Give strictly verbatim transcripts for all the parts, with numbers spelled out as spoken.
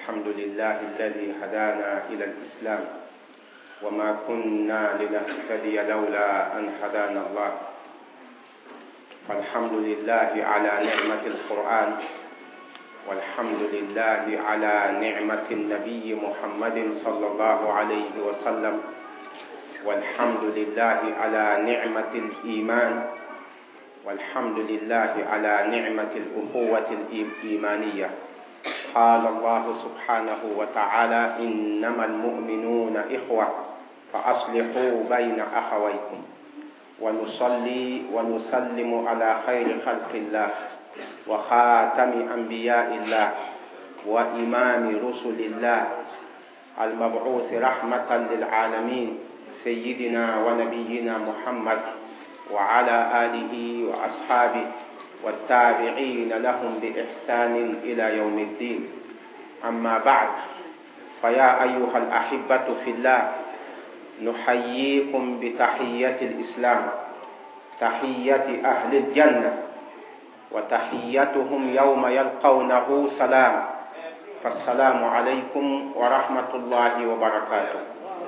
الحمد لله الذي هدانا إلى الإسلام وما كنا لنهتدي لولا أن هدانا الله. فالحمد لله على نعمة القرآن، والحمد لله على نعمة النبي محمد صلى الله عليه وسلم، والحمد لله على نعمة الإيمان، والحمد لله على نعمة الأخوة الإيمانية. قال الله سبحانه وتعالى: إنما المؤمنون إخوة فأصلحوا بين أخويكم. ونصلي ونسلم على خير خلق الله وخاتم أنبياء الله وإمام رسل الله المبعوث رحمة للعالمين سيدنا ونبينا محمد وعلى آله وأصحابه والتابعين لهم بإحسان إلى يوم الدين. أما بعد، فيا أيها الأحبة في الله، نحييكم بتحية الإسلام، تحية أهل الجنة، وتحيتهم يوم يلقونه سلام. فالسلام عليكم ورحمة الله وبركاته.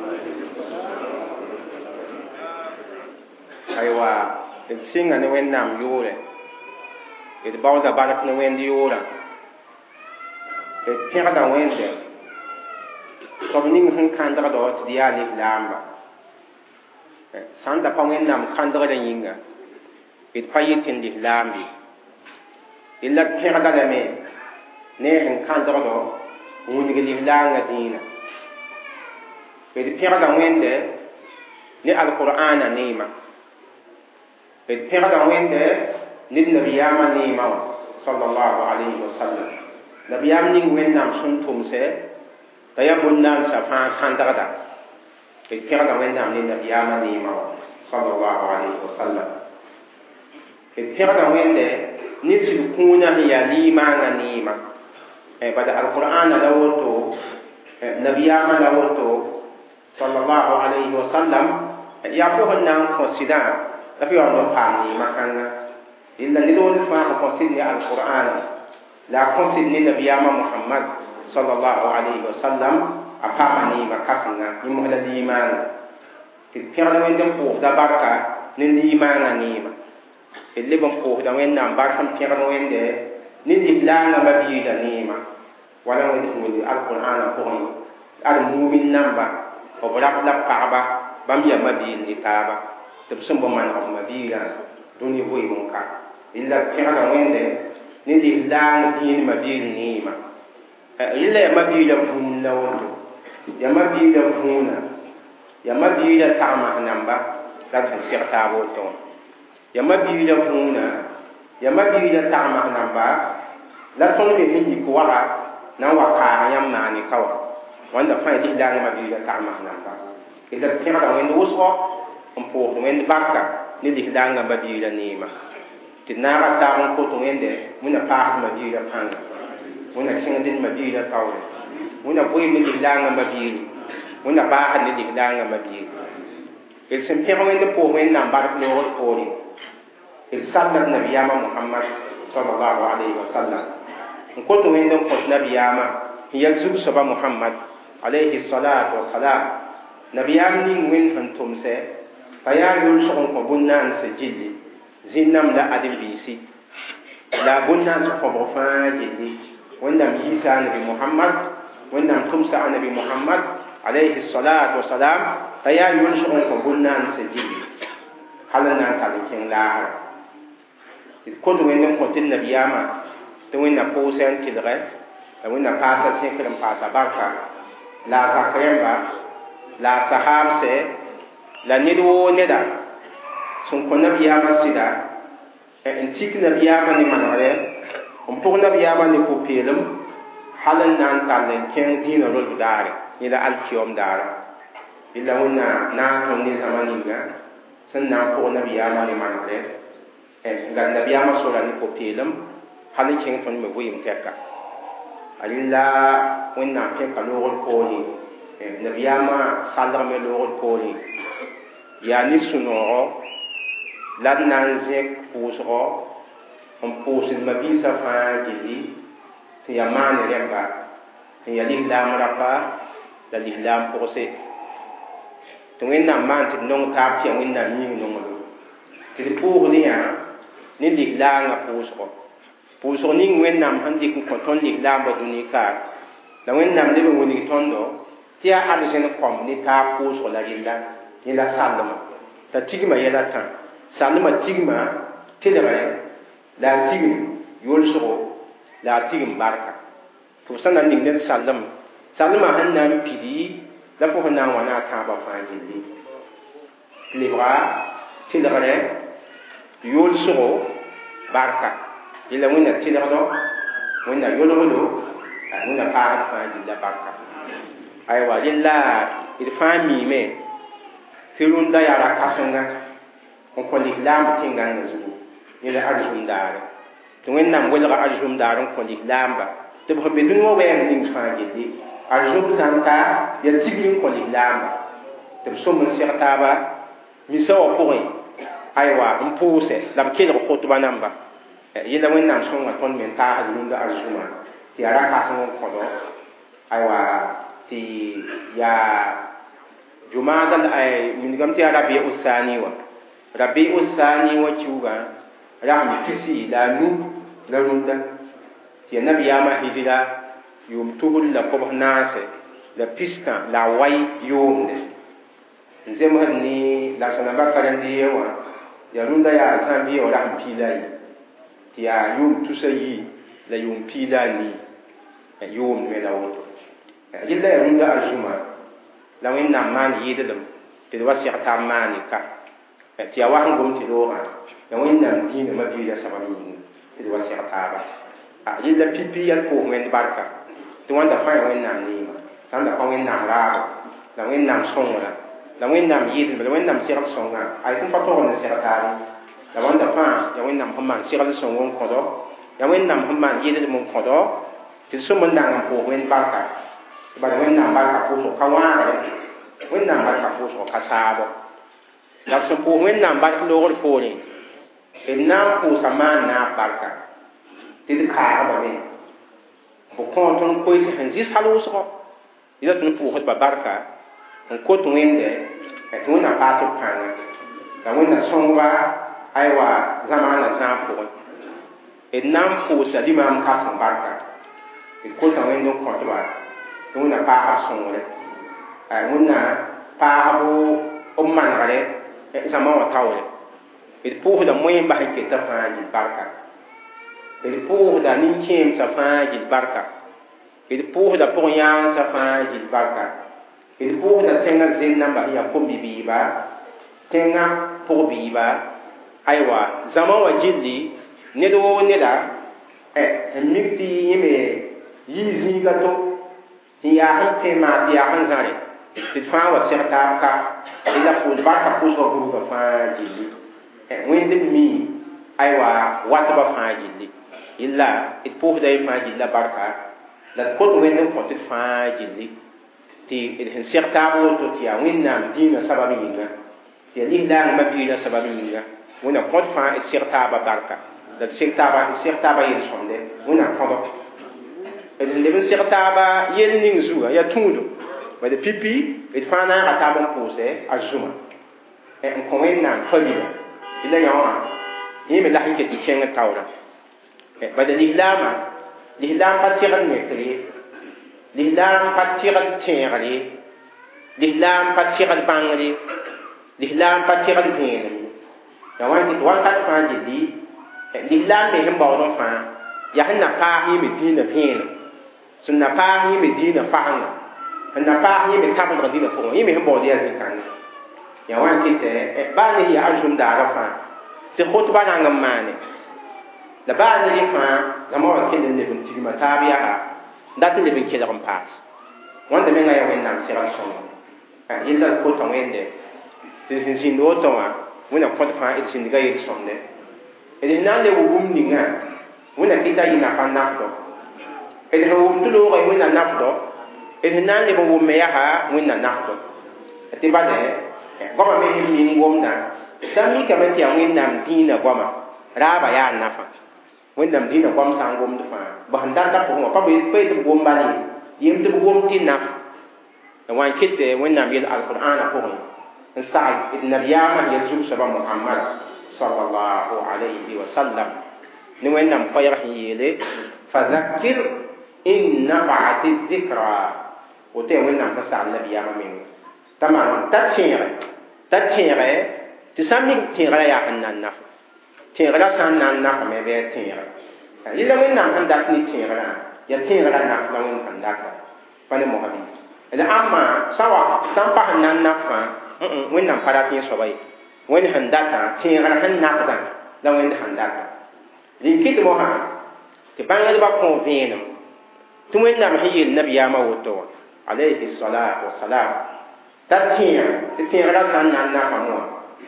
أيوة، السنة نوين نام يوري البعض بارك نوين ديورا التغدا وين دي طبنين هن كان دغدوت ديالي لامبا ساندا باوين نام كان دغدا ينغا الفايتين دي لامبي إلا التغدا لمي نهن كان دغدو ونغلي لانغا دينا التغدا وين دي ني القرآن نيما التغدا وين دي للنبيام نيما صلى الله عليه وسلم. نبيام نين وين نام سنتم سي تيابنا سفان كان دغدا التغدا وين نام للنبيام نيما صلى الله عليه وسلم. التغدا وين دي نسل كونا هي ليما نيما بدا القرآن لوتو نبيام لوتو صلى الله عليه وسلم يقول النام فسدان لفي أنه فامني مكانا إلا ندون فاهم قصدني القرآن لا قصدني نبيام محمد صلى الله عليه وسلم أفهمني مكاسنا يمهل الإيمان تتفعل وين دمقوه دا بركة للإيمان نيما اللي بمقوه دا وين نام بركة تفعل وين دي نلإفلانا مبيدا نيما ولا وين دمقوه القرآن قوي المؤمن نمبا وبرق لبقعبا بميا مبين لتابا تبسم بمان أو مبيدا دوني بوي منكا إلا تفعل وين دي نلإفلانا دين مبين نيما إلا مبيدا فون لونتو يا مبيدا فونا يا مبيدا تعمى نمبا لا تنسيق تابوتون يا مبيدا فونا يا مبيدا تعمى نمبا لا تنبي هنجي كوارا نوا كارا يماني كوا وانا فايدي لان مبيدا تعمى نمبا إذا تفعل وين وصو أمبوه وين باكا نلإفلانا مبيدا نيما تنارا تابون كوتو وين دي منا باك مبيدا فانا muna kinga din mabira tawre muna boy mi dilanga mabiri muna baaxa ni dilanga mabiri el sem fero wende po wen nam barak no wol pori el sallat nabiyama muhammad sallallahu alaihi wasallam ko to wende ko nabiyama hiya zub saba muhammad alaihi salatu wassalam nabiyam ni wen hantum se faya yul so ko bunnan se jilli zinnam la adim bisi la bunnan so ko fa jilli وإنما عيسى نبي محمد وإنما تمسى نبي محمد عليه الصلاة والسلام فيا يلشون فقلنا نسجل حلنا نتعلم لاهر كنت وإنما كنت النبي أما توينا بوسان تدغى وإنما باسا سيكرم باسا بركة لا تقريبا لا صحاب سي لا ندو ندا سنكون نبي أما سيدا انتيك نبي أما نمان عليه on pugna biyama ni ko pelum halan nan talen ken dina rol dare ila alkiyom dara illa wona na ton ni zamani ga sanna ko nabiyama ni manre e ga nabiyama sura ni ko pelum halin ken ton me buyim tekka alilla wonna ken ka logol ko ni e nabiyama saldar me logol ko ni ya ni sunoro ladnan zek pusro on posil mabisa fa jili si yamane remba ya l'islam rapa la l'islam pʋgse tɩ wẽnnaam maan tɩ d nong taab tɩ ya wẽnnaam yĩng nongdo tɩ d pʋʋsd yã ne lislaangã pʋʋsgɔ pʋʋsg ning wẽnnaam sẽn dɩk n kõ tõnd lislaambã dũni ka la wẽnnaam leb n wilg tõndo tɩ yaa arzẽn kõm ne taab pʋʋsg la rella yẽla sallma t'a tigma yɛla tã sallma tigma tɩlgɛ la a tigm yolsgo la a tigm barka tɩ b sã na n ning ned sallem sallmã sẽn na n pidi la fo sẽn na n wa na a tãabã fãa gilli tɩ lebga tɩlgrɛ yolsgo barka yella wẽnna tɩlgdo wẽnna yolgdo wẽnna paasd fãa gilla barka aywa yella d fãa miime tɩ rũndã yaa ra-kãsenga n kõ lislaam tẽngãngã zugu yẽla arzum-daare tɩ wẽnnaam welga arzum-daar n kõ lislaamba tɩ b sẽn be dũni wã wɛɛng ning fãa gilli arzum sã n ta yaa tigr n kõ lislaamba tɩ b sõm n seg taaba misa wã pʋgẽ aywa n pʋʋsɛ la b kelg khʋtba namba yella wẽnnaam sõnga tõnd me n taasd rũndã arzumã tɩ yaa ra-kãseng n kõdo aywa tɩ yaa jumaada mingame tɩ yaa rabiu sani wã rabiu sani wã kiuugã ragm pisi la a nu la rũndã tɩ ya nabiyaamã hijra yʋʋm tugl la kobs naase la piskã la a wai yʋʋmde n zemsd ne la sõna bakarendiya wã ya rũndã yaa zãmbiya wã ragm piila a yi tɩ yaa yʋʋm tusa yi la yʋʋm piila a nii yʋʋmd me la woto yella ya rũndã arzumã la wẽnnaam maan yɩɩdlem tɩ d wa seg taab maane ka tɩ ya wa sẽn gom tɩ loogã ya wẽnnaam dĩinã mabiilã sabab yĩnga tɩ d wa seg taaba yella pipi yɛl pʋʋs wẽnd barka tɩ wãnda fãa ya wẽnnaam neemã sãn da pa wẽnnaam raabo la wẽnnaam sõngrã la wẽnnaam yɩɩdlem la wẽnnaam segl sõngã ay tɩ n pa togd n seg taab la wãnda fãa ya wẽnnaam sẽn maan segl sõng n kõdo ya wẽnnaam sẽn maan yɩɩdlem n kõdo tɩ d sõm n dãng n pʋʋs wẽnd barka bala wẽnnaam barka pʋʋsg ka wãagre wẽnnaam barka pʋʋsg ka saabo la b sẽn pʋʋs wẽnnaam bark loogr poorẽ d na n pʋʋsa maan naab barka tɩ d kaagbame b kõ tõnd koees sẽn zɩs hal wʋsgɔ yela tõnd pʋʋsdba barka n kot wẽnde tɩ wẽnna paas b pãnga la wẽnna sõngba aywa zamaana zãag pʋgẽ d na n pʋʋsa limaam kãseng barka d kota wẽnd n kõtba tɩ wẽnna paasb sõngre wẽnna paasb b manegre zãma wã taoore d pʋʋsda moẽmba sẽn keta fãa gil barka d pʋʋsda nin-kẽemsã fãa gil barka d pʋʋsda pʋg-yãansa fãa gil barka d pʋʋsda tẽngã zen namba sẽn yaa kom-bi-biiba tẽngã pʋg-biiba aywa zãma wã gilli ned woo neda sẽn mik tɩ yẽ me yɩ zĩiga to tɩ yaa sẽn pẽ maa tɩ yaa sẽn zãre tɩ d fãa wa seg taab ka la pʋʋs barka pʋʋsga gurga fãa gilli wẽnd d mi aywa watba fãa gilli yella d pʋʋsda y fãa gilla barka la d kot wẽnd n kõ tɩ d fãa gilli tɩ d sẽn seg taab woto tɩ yaa wẽnnaam dĩinã sabab yĩnga tɩ ya lislaang mabiilã sabab yĩnga wẽnna kõt fãa d seg taaba barka la d seg taaba d seg taaba yel-sõmde wẽnna kõdo d sẽn leb n seg taaba yell ning zugã ya tũudo bad pipi d fãa naaga taab n pʋʋsɛ a zuma n kõ wẽnnaam famila yella yã wã yẽ me la sẽn ket tɩ kẽng taoorã bada lislaamã lislaam pa tɩgd nekre lislaam pa tɩgd tẽegre lislaam pa tɩgd bãngre lislaam pa tɩgd vẽenemde ya wã tɩ wakat fãa gilli lislaam me sẽn baood n fãa yaa sẽn na paas yẽ me dĩinã vẽenem sẽn na paas yẽ me dĩinã fagenga sẽn na paas yẽ me tabdg dĩnã pʋgẽ yẽ me sẽn baood yaa zĩ-kãnga ya wã tɩ baa ne yaa arzum-daarã fãa tɩ khʋtba rãng n maane la baa ne rẽ fãa zãma wã kell n leb n tigma taab yaa dat n leb n kelg n paas wãnda mengã ya wẽnnaam segl sõngo yella d kota wẽnde tɩ sẽn zĩnd woto wã wẽnna kõt fãa d zĩndga yel-sõmde d sẽn na n le wʋm ningã wẽnna kɩta yɩ nafa nafdo d sẽn wʋm tɩ loogã wẽnna nafdo d sẽn na n leb n wʋmme yaa wẽnna nafdo tɩ bade goama me sẽn min gomda sã mikame tɩ yaa wẽnnaam dĩinã goama raaba yaa nafa wẽnnaam dĩinã goam sã n gomd fãa bã sẽn data pʋgẽ wã pa pa yetɩ b gomba ne yem tɩ b gom tɩ naf wa n kɩt wẽnnaam yel alqur'ana pʋgẽ n sagl d nabiyaamã yel zug-soabã mohamad sallallahu alayhi wa sallam ne wẽnnaam koɛɛg sẽn yeele fadakir in nafaat dhikra woto ya wẽnnaam sã sagl nabiyaamã menga t'a maan t'a tẽege t'a tẽege tɩ sã n mik tẽegrã yaa sẽn na n naf tẽegrã sã n na n nafame bɩ a tẽege yella wẽnnaam sẽn dat ne tẽegrã ya tẽegrã naf la wẽnd sẽn data pa ne mosa bɩ la ãmma sã wa sã n pa sẽn na n nafã wẽnnaam pa rat yẽ soaba ye wẽnd sẽn datã tẽegrã sẽn nafdã la wẽnd sẽn data rɩn kɩt mosã tɩ bãngdbã kõ vẽenem tɩ wẽnnaam sẽn yeel nabiyaamã woto wã alayhi salatu wasalam t'a tẽeg tɩ tẽegrã sã n na n nafãm wã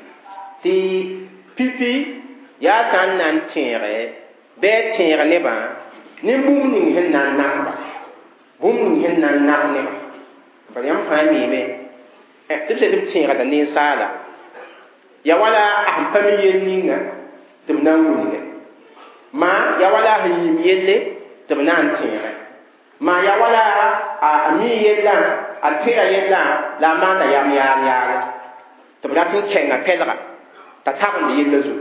tɩ pipi yaa sã n na n tẽege bɩ a tẽeg nebã ne bũmb ning sẽn na n nafba bũmb ning sẽn na n naf nebã bala yãmb fãa miime tɩ b sed b tẽegda ninsaala ya wala a sẽn pa mi yel ninga tɩ b na n wilge ma ya wala sẽn yĩm yelle tɩ b na n tẽege ma ya wala a mi yellã a tẽga yellã la a maanda yam yaal yaale tɩ b rat n kẽnga pɛlga t'a tabend yella zu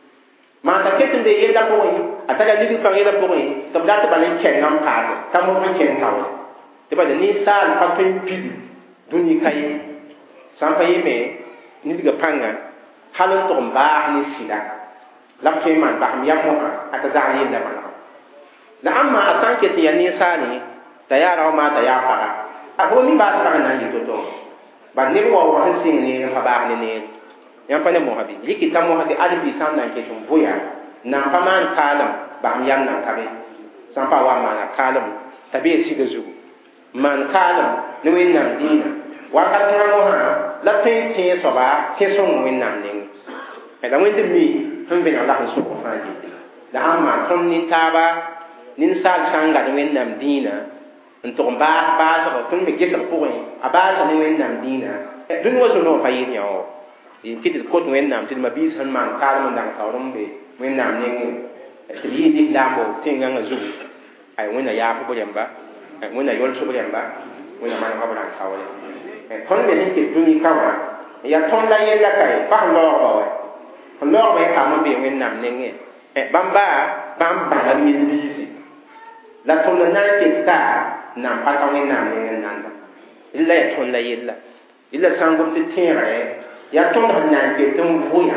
ma t'a ket n be yella pʋgẽ a tara ligd pãng yella pʋgẽ tɩ b rat bala n kẽnga n paase t'a mos n kẽng taoore tɩ bala ninsaal pa tõe n pid dũni ka ye sã n pa yeme nidga pãnga hal n tʋg n baas ne sɩda la b tõe n maan basem yam mosã a t'a zagl yella bãnega la ãmma a sã n ket n ya ninsaale t'a yaa rao maa t'a yaa paga a fo mi baas pag n na n yɩ to-to bal neb waoog sẽn sɩng neer n pa baas ne neer yãmb pa ne mosã bɩ rɩkɩ t'a mosã tɩ adb-bi sã n na n ket n voya nan pa maan kaalem basem yam nan ka be sã n pa wa n maana kaalem t'a bee siga zugu maan kaalem ne wẽnnaam dĩinã wakat kãa mosã la tõe n tẽ soaba tẽ sõng wẽnnaam nengẽ la wẽnd mi sẽn vẽneg la sẽn sʋg fãa gilli la ãn maan tõnd nin-taaba ninsaal sã n gad wẽnnaam dĩinã n tʋg n baas baasg tõnd me gesg pʋgẽ a baasa ne wẽnnaam dĩinã dũni wa sor-noog pa yɩl yã wã dɩ kɩ tɩ d kot wẽnnaam tɩ d ma-biis sẽn maan kaalem n dãng taoor n be wẽnnaam nengẽ tɩ d yɩɩ lislaambɔ tẽngãngã zugu ay wẽnna yaafʋ b rẽmba wẽnna yolsb rẽmba wẽnna manega b rãng taoore tõnd me sẽn ket dũni ka wã yaa tõnd la yella kaye pa sẽn laoogba wa sẽn laoogba yẽ paam n be wẽnnaam nengẽ bãmb baa bãmb bãga mil-biisi la tõnd na n ket ka n na n pa ka wẽnnaam nengẽ nanda rɩla ya tõnd la yella rɩla sã n gom tɩ tẽegre yaa tõnd sẽn na n ket n vʋya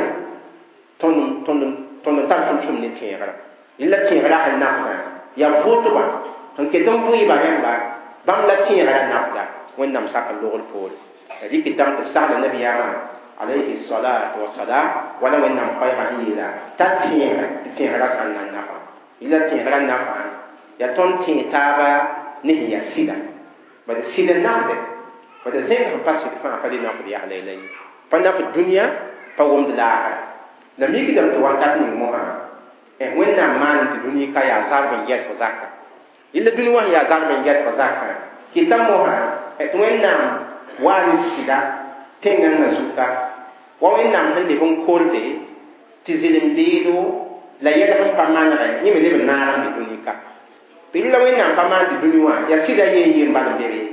tõnd n tar tʋm-tʋm ne tẽegrã rɩla tẽegrã sẽn nafda yaa vʋtba sẽn ket n vʋɩɩba rẽmba bãmb la tẽegrã nafda wẽnnaam sak n logr poore rɩkɩ dãng tɩ b sagla nabiyaamã alayhi salatu wasalam wala wẽnnaam koɛɛgã sẽn yeela t'a tẽegre tɩ tẽegrã sã n na n nafa rɩla tẽegrã nafã ya tõnd tẽeg taaba ne sẽn ya sɩda bad sɩd n nafde bad zẽng sẽn pa sɩd fãa pa rɩ nafd yaa la la ye pa nafd dũniyã pa wʋmd laasra la mikdame tɩ wakat ning mosã wẽnnaam maan tɩ dũni ka yaa zarb n yɛsg zaka rɩla dũni wã sẽn yaa zarb n yɛsg zakã kɩta mosã tɩ wẽnnaam waa ne sɩda tẽngãngã zuka wa wẽnnaam sẽn leb n korde tɩ zɩlem-beedo la yɛl sẽn pa manegɛ yẽ me leb n naag n be dũni ka tɩ rɩla wẽnnaam pa maan tɩ dũni wã yaa sɩda yee yee n bal n be be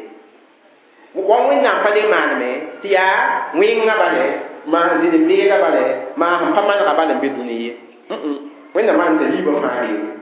wa wẽnnaam pa le maaneme tɩ yaa wẽngã bale maa zɩlem-beeda bale maa sẽn pa manega bal n be dũni ye wẽnnaam maan t'a yiibã fãa reeme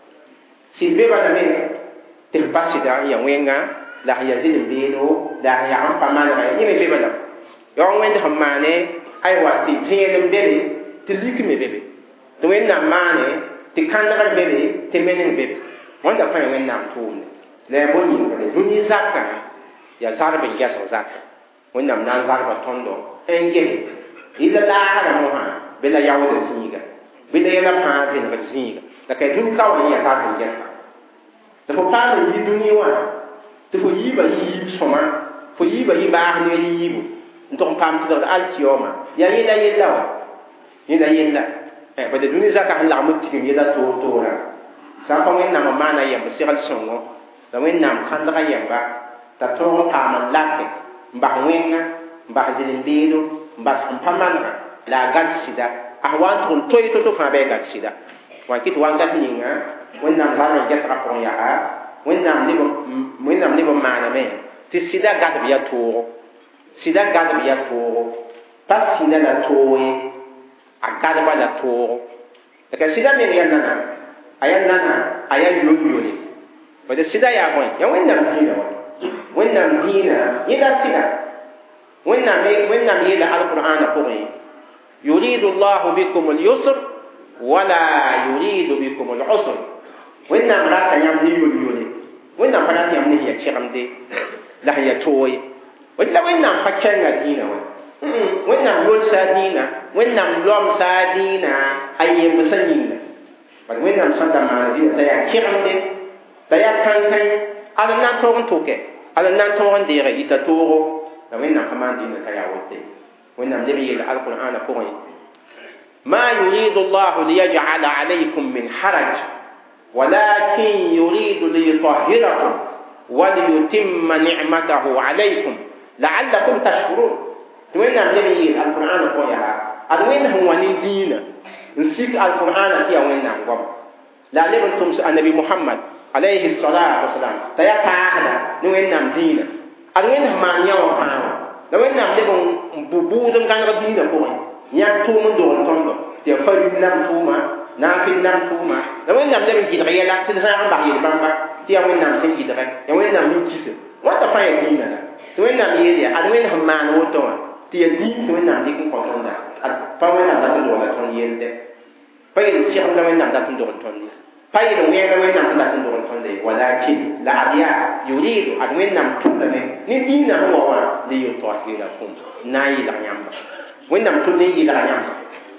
sɩd be bala me tɩ f pa sɩda n ya wẽngã la sẽn ya zɩlem-beedo la sẽn yaa sẽn pa manegɛ yẽ me be bala yaa wẽnd sẽn maane aywa tɩ vẽelem be be tɩ lik me be be tɩ wẽnnaam maane tɩ kãndgr be be tɩ meneng be be wãnda fãa wẽnnaam tʋʋmde la ya bõn yĩngre dũni zakã yaa zarb n gɛsg zaka wẽnnaam na n zarba tõndo n gese rɩla laasra mosã be la yaoodã zĩiga bɩ la yɛla fãa vẽnegd zĩiga la ka dũni ka wã n yaa zarb n gɛsga tɩ fo paam n yi dũni wã tɩ fo yiiba yɩ yiib sõma fo yiiba yɩ baas ne yiibu n tʋg n paam tɩdgd alkiyoma yaa yẽla yella wa yẽla yella bala dũni zakã sẽn lagm n tigim yɛla toor toorã sã n pa wẽnnaam n maana yɛmb segl sõngo la wẽnnaam kãndga yɛmba t'a tõog n paam n lake n bas wẽngã n bas zĩlem-beedo n bas n pa manega la a gãd sɩda a wa n tʋg n toy to-to fãa bɩ a gãd sɩda wa n kɩ tɩ wãnkat ninga wẽnnaam zarb n gɛsgã pʋgẽ yaa wẽnnaam leb wẽnnaam leb n maaname tɩ sɩda gadb ya toogo sɩda gadb ya toogo pa sĩna la toog ye a gadba la toogo ka sɩda me ya nana a ya nana a ya yol-yole bad sɩda yaa bõe ya wẽnnaam dĩinã wa wẽnnaam dĩinã yẽla sɩda wẽnnaam wẽnnaam yeela alqur'ana pʋgẽ yuridu llahu bikum lyusr wala yuridu bikum lusr wẽnnaam rata yãmb ne yol-yole wẽnnaam pa rat yãmb ne ya kẽgemde la ya tooye wa la wẽnnaam pa kẽnga dĩinã wa wẽnnaam yolsa a dĩinã wẽnnaam lomsa a dĩinã a yembsã yĩnga bad wẽnnaam sẽn da maan dĩinã t'a yaa kẽgemde t'a yaa kãn-kãe ad n na n tog n tʋke ad n na n tog n deege yita toogo la wẽnnaam pa maan dĩinã t'a yaa wote wẽnnaam leb yeela alqur'ana pʋgẽ ma yuridu llahu liyaj'ala alaykum min haraj ولكن يريد ليطهركم وليتم نعمته عليكم لعلكم تشكرون وين نبي القرآن قويها أدوين هو ندينا نسيك القرآن فيها وين نعم لا نبنتم النبي محمد عليه الصلاة والسلام تيا تعالى وين نعم دينا أدوين ما يوم فاهم لوين نعم نبن ببودم كان ردينا قوي يأتون دون تندو تفرد نعم توما نافل نعم توما لوين نعم نبن كده غيلا تنسى بعيد بامبا تيا وين نعم سين كده يا وين نعم نكيس وات فاين دينا وين نعم يدي أدوين هم ما نوتوا تيا دين وين نعم ديكم قطعنا فوين نعم داتون دولا تون ينده فاين شيء هم وين نعم داتون دولا تون فاين وين وين نعم داتون دولا تون ده ولكن لا أديا يريد أدوين نعم تونا ندينا هو ليطهركم ناي لا يامبا وين نعم توني لا يامبا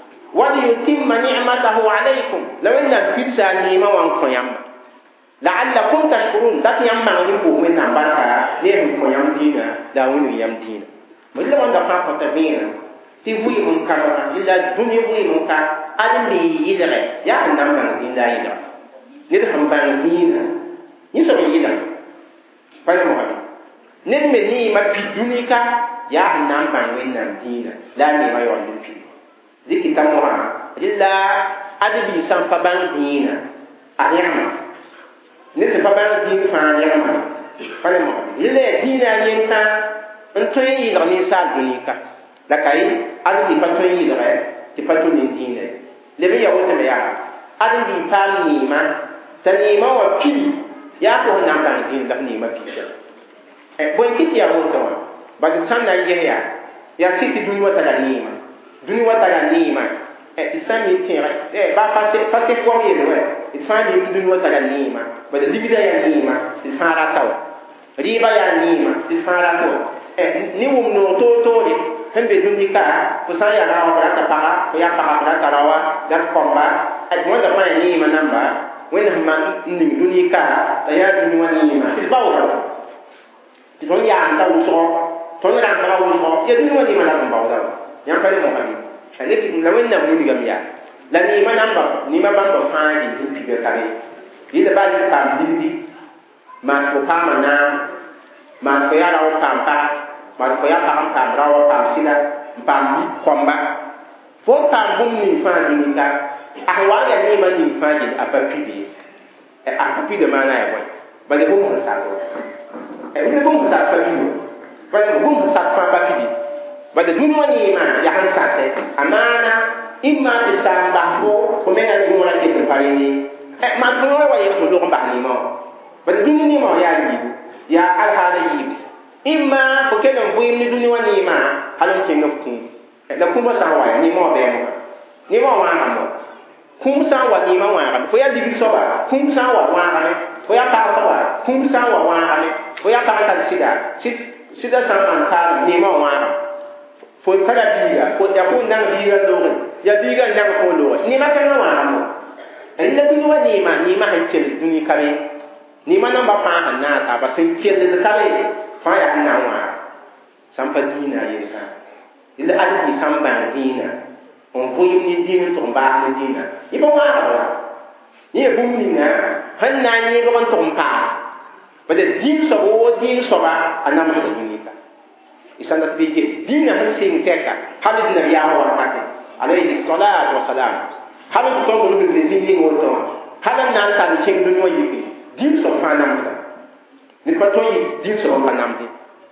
وليتم نعمته عليكم لو ان بيتسا نيما وان كيامبا لعلكم تشكرون ذات يامبا نيمبو وين نعم بركا ليه كيام دينا لا وين يام دينا ولا وان دفع فتبين تبوي من كرما الا الدنيا بوي من كا ادم يدري يا نعم دين لا يدري ندهم بان دينا يسوع يدري فاهم هذا نم ني ما في دنيا يا نعم بان وين نعم دينا لا ني ما يوم في ذيك تمرا إلا أدبي سام فبان دينا أيام نسي فبان دين فان يام فاهم إلا دينا ينتا أنتوا يلغني سال دنيا لكاي أدبي فتوي يلغى تفتون دينا لبي يوم تبيع أدبي فان نيما تنيما وكيل يا كون نام بان دين ده نيما كيل بون كتير يا موتوا بعد سنة يجيها يا سيتي دنيا تلا نيما dũni wa tara niima tɩ sã n mi tẽege ba pa sẽk goam yele wɛ tɩ fãa mi tɩ dũni wa tara niima bala ligda yaa niima tɩ fãa rata wa rɩɩba yaa niima tɩ fãa rata wa ne wʋm noog toor-toore sẽn be dũni ka fo sã n yaa rawa fo rata paga fo yaa paga fo rata rawa gat kɔmba wãnda fãa yaa niima namba wẽnd sẽn ma n ning dũni ka t'a yaa dũni wã niima tɩ d baooga tɩ tõnd yaamda wʋsgɔ tõnd rãmdga wʋsgɔ yaa dũni wã niima la bõn baooda wa yãmb pa ne mohammed aleki la wẽnnaam wilgam yaa la niima namba niima bãmba fãa yɩ sẽn piga kare yɩla baa yɩ paam digdi maan fo paama naam maan fo yaa rao n paam pag maan fo yaa pag n paam rao a paam sɩda n paam yik kɔmba fo n paam bũmb ning fãa dũnika a sẽn wa n yaa niima ning fãa yɩl a pa pide a pa pida maana ya bõe bala bũmb sẽn sak wẽna bũmb sẽn sak pa pido bala bũmb sẽn sak fãa pa pide bada dũni wã niimã yaa sẽn sate a maana ĩmma tɩ saan bas fo fo menga gũurã ket n pa rẽnde maan gũurã wa yel tɩ log n bas niimã wã bada dũni niimã wã yaa yiib yaa alhaala yiib ĩmma fo kell n vɩɩm ne dũni wã niimã hal n kẽng f kũum la kũumã sã n wa niimã wã bɛɛmã niimã wã wãagame wa kũum sã n wa niimã wãagame fo yaa ligd soaba kũum sã n wa wãagame fo yaa pag soaba kũum sã n wa wãagame fo yaa pag n tar sɩda sɩda sã n maan taalem niimã wã wãagame fo tara biiga fo ya fo nang biiga loore ya biiga nang fo loore ni ma kan wa ramo en la duni wa ni ma ni ma han kel duni kabe ni ma namba fa han na ta ba sen kel de kabe fa ya na wa sam pa dina yi ka ila adi sam ba dina on fu ni dina to ba ni dina ni ba wa ba ni bu ni na han na ni ba on to pa ba de din so o din so ba anama de duni ka isanda bige dina han sing teka halid nabi ya wa kate alayhi salatu wassalam halid to ko ni zin ni woto halan nan tan king dunyo yiki din so fa namda ni pa to yi din so fa namdi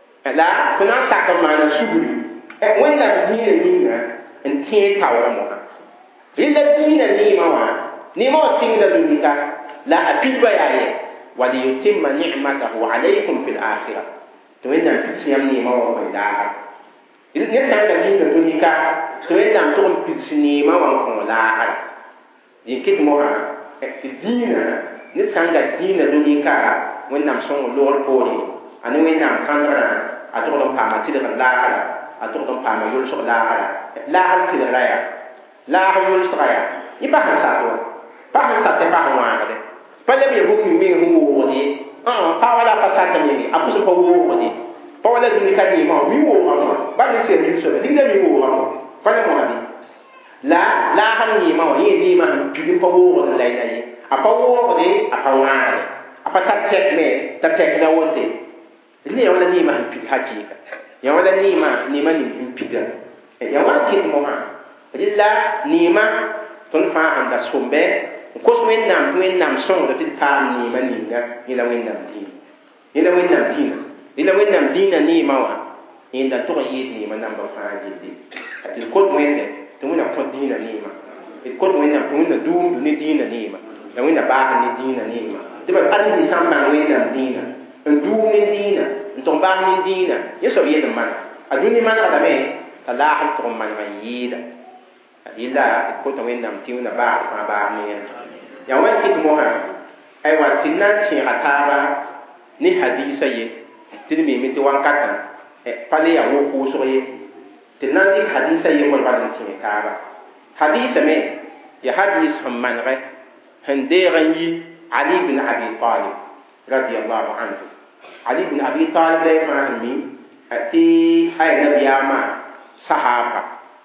la fo na sa ka mana suburi e wonna din ni na en tie tawra mo illa din ni ma wa ni mo singa dunika la apilba yaye wa li yutimma ni'matahu alaykum fil akhirah to wonna pisiyam ni ma wa da il ne sa ka din dunika to wonna to pisini ma wa ko la ara yin kit mo ha e dina ni sanga dina dunika wẽnnaam sõng loogr poore a ne wẽnnaam kãndgrã a tʋgd n paama tɩlg laagra a tʋgd n paama yʋlsg laagra laagr tɩlgra yaa laagr yʋlsga yaa yẽ pa sẽn sat wa pa sẽn sat tɩ pa sẽn wãagde pa leb ya bũmb meng sẽn woogd ye pa wala pa sata menge a pʋs pa woogd ye pa wala dũnika neemã mi wooga mõ ba ne sẽn rɩl sobe ligda mi wooga mõ pa ne moa bɩ la laagr neemã wã yẽ neemã sẽn pig pa woogd la ye a pa woogde a pa wãagde apa ta tek me ta tek na wote ni ya wala ni ma pi hakika ya wala ni ma ni ma ni pi da ya wala kit mo ha illa ni ma ton fa handa sombe ko so men nam men nam son da ti pa ni ma ni ga ila wen nam ti ila wen nam ti ila wen nam ti na ni ma wa inda to yi ni ma nam ba fa ji di ati ko men de to mun na to di na ni ma ko men nam to mun na du ni di na ni ma la wen na ba ni di na ni ma tɩ ba ad ni sãn bãng wẽnnaam dĩinã n duug ne dĩinã n tʋg bãng ne dĩinã yẽ soab yell n mana a dũni manegdame t'a laasd tʋg n maneg n yɩɩda yɩla d kota wẽnnaam tɩ wẽnna baasd fãa baag neera ya wa kɩt mosã aywa tɩ d na n tẽega taaba ne hadiisa ye tɩ d meeme tɩ wãnkatã pa le yaa wo-pʋʋsg ye tɩ d na n dɩk hadiisa ye bõl bal n tẽeg taaba hadiisa me ya hadiis sẽn manege sẽn deeg n yi علي بن أبي طالب رضي الله عنه علي بن أبي طالب لا يفهمني أتي هاي نبي أما صحابة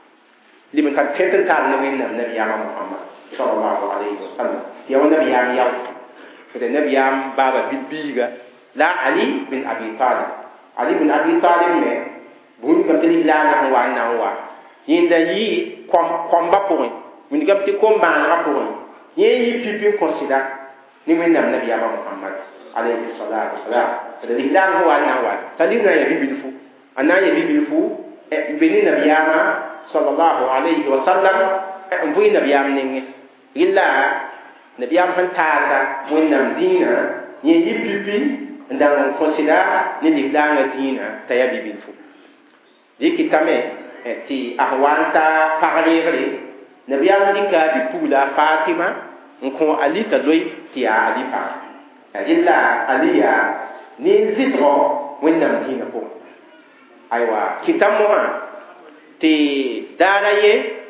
لمن كان فتن تعال نبي النبي أما محمد صلى الله عليه وسلم يوم نبي أما يوم فده نبي أما بابا بالبيجا لا علي بن أبي طالب علي بن أبي طالب من بون كم تلي لا نحو عنا هو يندا يي كم كم بقوي من كم تكون بان بقوي يي بيبي كونسيدا ni wẽnnaam nabiyaamã mohamad alayhi salatu wasalam tɩ d lislaam sẽn wa n na n wa t'a libna n ya bi-bilfu a na n ya bi-bilfu n be ne nabiyaamã salallahu alayhi wasallam n vɩɩ nabiyaam nengẽ rɩla nabiyaam sẽn taasa wẽnnaam dĩinã yẽ yɩ pipi n dãng n kõsda ne lislaamã dĩinã t'a ya bi-bilfu dɩ kɩtame tɩ a sẽn wa n ta pag-reegre nabiyaam dɩka bi-pugla fatima n kõ ali t'a loe tɩ yaa ali pag rɩla ali yaa ne zɩsgɔ wẽnnaam dĩinã pʋgẽ aywa kɩta mosã tɩ daara ye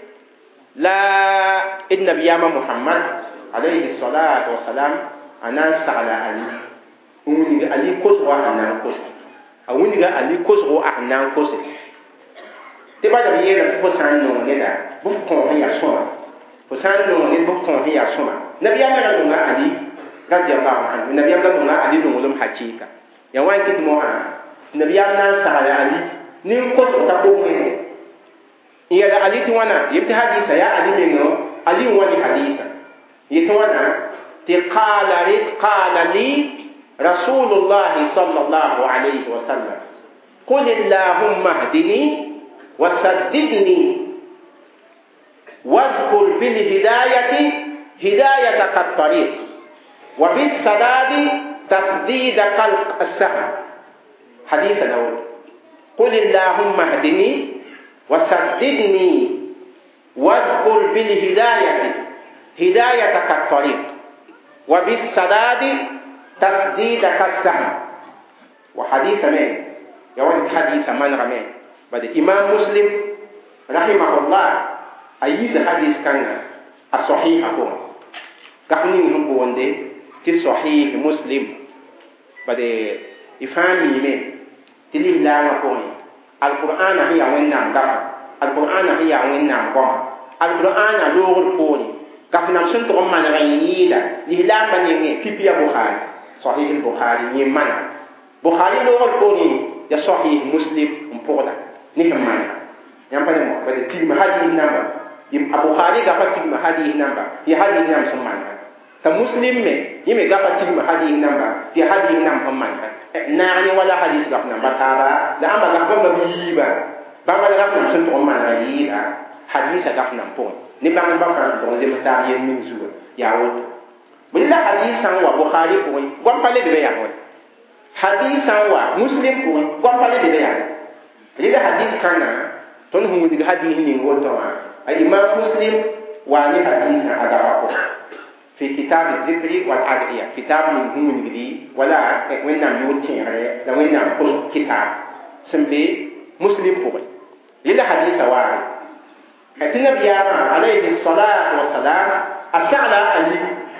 la d nabiyaamã mohamad alayhi salatu wasalam a na n sagla ali n wilg ali kosgo a sẽn na n kose a wilga ali kosgo a sẽn na n kose tɩ ba dab yeela fo sã n nong neda bɩ f kõos n ya sõma fo sã n nong ned bɩ f kõos n ya sõma nabiyaamã ra nonga ali radiallahu anhu nabiyaam ra nonga ali nonglem hakɩɩka ya wa n kɩt mosã nabiyaam na n sagla ali nin-kosg t'a pʋg wẽnde n yɛla ali tɩ wãna yem tɩ hadiisa yaa ali mengẽ ali n wa ne hadiisa yetɩ wãna tɩ qaala li rasulullahi sallallahu alayhi wa sallam qul allahumma hdini wa saddidni واذكر بالهداية هدايتك الطريق وبالسداد تسديدك السهم حديث الأول قل اللهم اهدني وسددني واذكر بالهداية هدايتك الطريق وبالسداد تسديدك السهم وحديث من يوم حديث من رمي بعد إمام مسلم رحمه الله أيز حديث كان الصحيح هو كفني هم بوندي في صحيح مسلم بعد إفهامي من تلي لا نقول القرآن هي وين نام دفع القرآن هي وين نام قام القرآن لغة القولي كفنا مسنت أمة غنييدا لهلا بنيه في بيا بخاري صحيح البخاري يمان بخاري لغة القولي يا صحيح مسلم مبودا نهم مان يامبني مو بعد تيجي محل نام يم أبو خالد قفت تيجي محل نام يا حال نام سمان ta muslim me yime ga pati ma hadith namba ti hadith nam amman na ni wala hadith ga namba taba da amba ga ba biba ba ma ga ko sun to man hadith hadith ga nam po ni ba ba kan do je mata yen min zuwa ya woto bila hadith san wa bukhari ko ko pale be ya ko hadith san wa muslim ko ko pale be ya bila hadith kana ton hu diga hadith ni woto ay imam muslim wa ni hadith aga ko في كتاب الذكر والأدعية كتاب من هم الجدي ولا وين نام يوتين عليه لا وين نام كل كتاب سمبي مسلم بوي إلى حديث واحد أتنا بيانا عليه الصلاة والسلام أسعى علي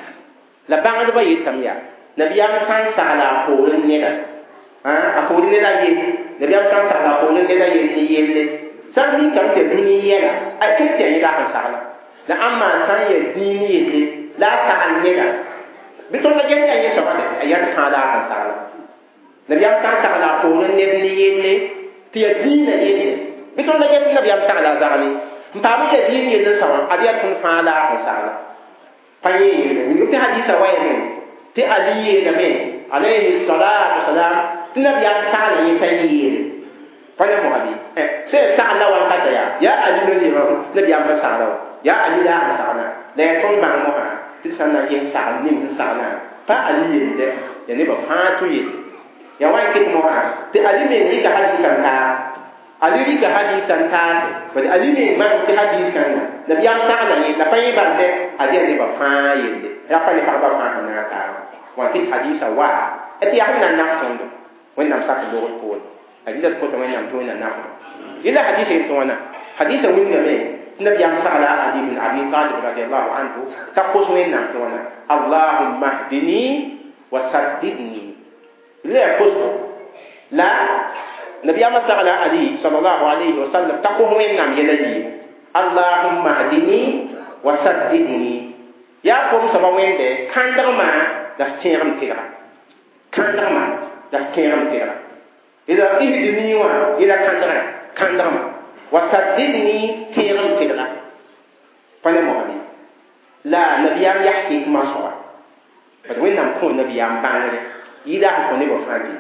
لبعض بيت تميا نبينا سان سعى قول الندا ها أقول الندا يه نبينا سان سعى قول الندا يه يه سامي كم تدنيا لا أكيد يعني لا سعى لا أما سان يديني يه لا سعى الندا بتقول لك يعني سبعة أيام سعى عن سعى نبينا سان سعى قول الندا يه تيدين يه بتقول لك يعني نبينا سعى زعلي mpami ya dini yele sama adiya tun fala hasala fayi yele ni ti hadisa waye men ti ali yele men alayhi salatu wassalam tinna biya sala yi tayi yele fala mo habi eh se sala wa kata ya ya ali no ni ma nabi amma sala ya ali la hasala la tun bang mo ha ti sanna yin sala ni ti sala fa ali yele ya ne ba fa tu yele ya wa kit mo ha ti ali men ni ka hadisa ta aliri ka hadisan ta bari alimi ma ti hadis kan nabi am ta la ni la fayi bande adi adi ba fa yende ya fa ni fa ba fa na ta wa ti hadisa wa ati ya na na tondo wen nam sa ko ko adi da ko to wen nam to na na ila hadisa to wana hadisa win na me nabi am sa ala ali bin abi talib radiyallahu anhu ta ko so wen nam to wana allahumma hdini wa saddidni ila ko la نبي أما سأل علي صلى الله عليه وسلم تقوم وينام يلي اللهم اهدني وسددني يا قوم سبا وين كان درما دفتيرم تيرا كان درما دفتيرم تيرا إذا اهدني وا إلى كان درما كان درما وسددني تيرم تيرا فلما هذه لا نبي أم يحكي كما سوا فوين نام كون نبي أم بانه إذا كون نبي فاجي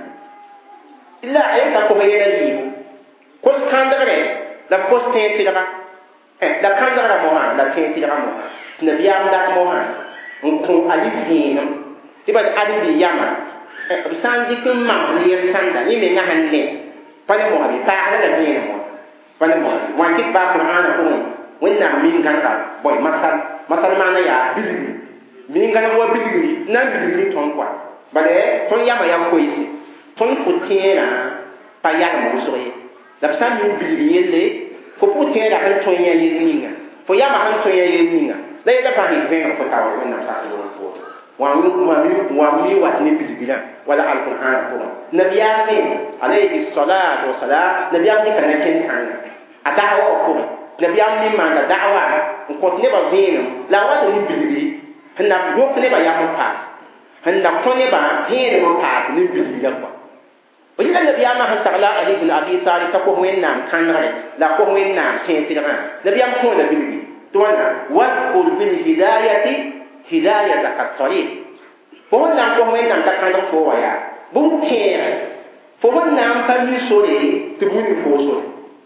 illa ayata ko bayela yi ko skandare la ko stenti daga eh la kandara mo ha la tenti daga mo nabiyam da mo ha ko ali hin tiba ali bi yama eh bisan dikum ma ni sanda ni me ngahanne pale mo abi pa ala da ni mo pale mo wa kit ba qur'ana ko wonna min ganga boy masal masal mana ya bidiri min ganga wa bidiri nan bidiri ton kwa bale ton yama ya ko isi ton futena pa ya mo so ye la san mi bi yele fo futena han ton ya ye ninga fo ya ma han ton ya ye ninga la ya pa bi ven ko taw na sa do ko wa mi wa mi wa mi wa ni bi bi na wala alquran ko nabiya ni alayhi salatu wassalam nabiya ni kana ken kan adawa ko nabiya ni ma da da'wa ko ne ba ven la wa ni bi bi hanna yo ne ba ya mo pass hanna ko ne ba ven mo pass ni bi bi la ko وإذا النبي ما هسأل علي بن أبي طالب تقوم وين نام كان رأي لا قوم وين نام كين تلقى النبي أم كون بالبي تونا واذكر بالهداية هداية الطريق فهون نام قوم وين نام تكان رفوا يا بوكين فهون نام تبي سوري تبوني فوسور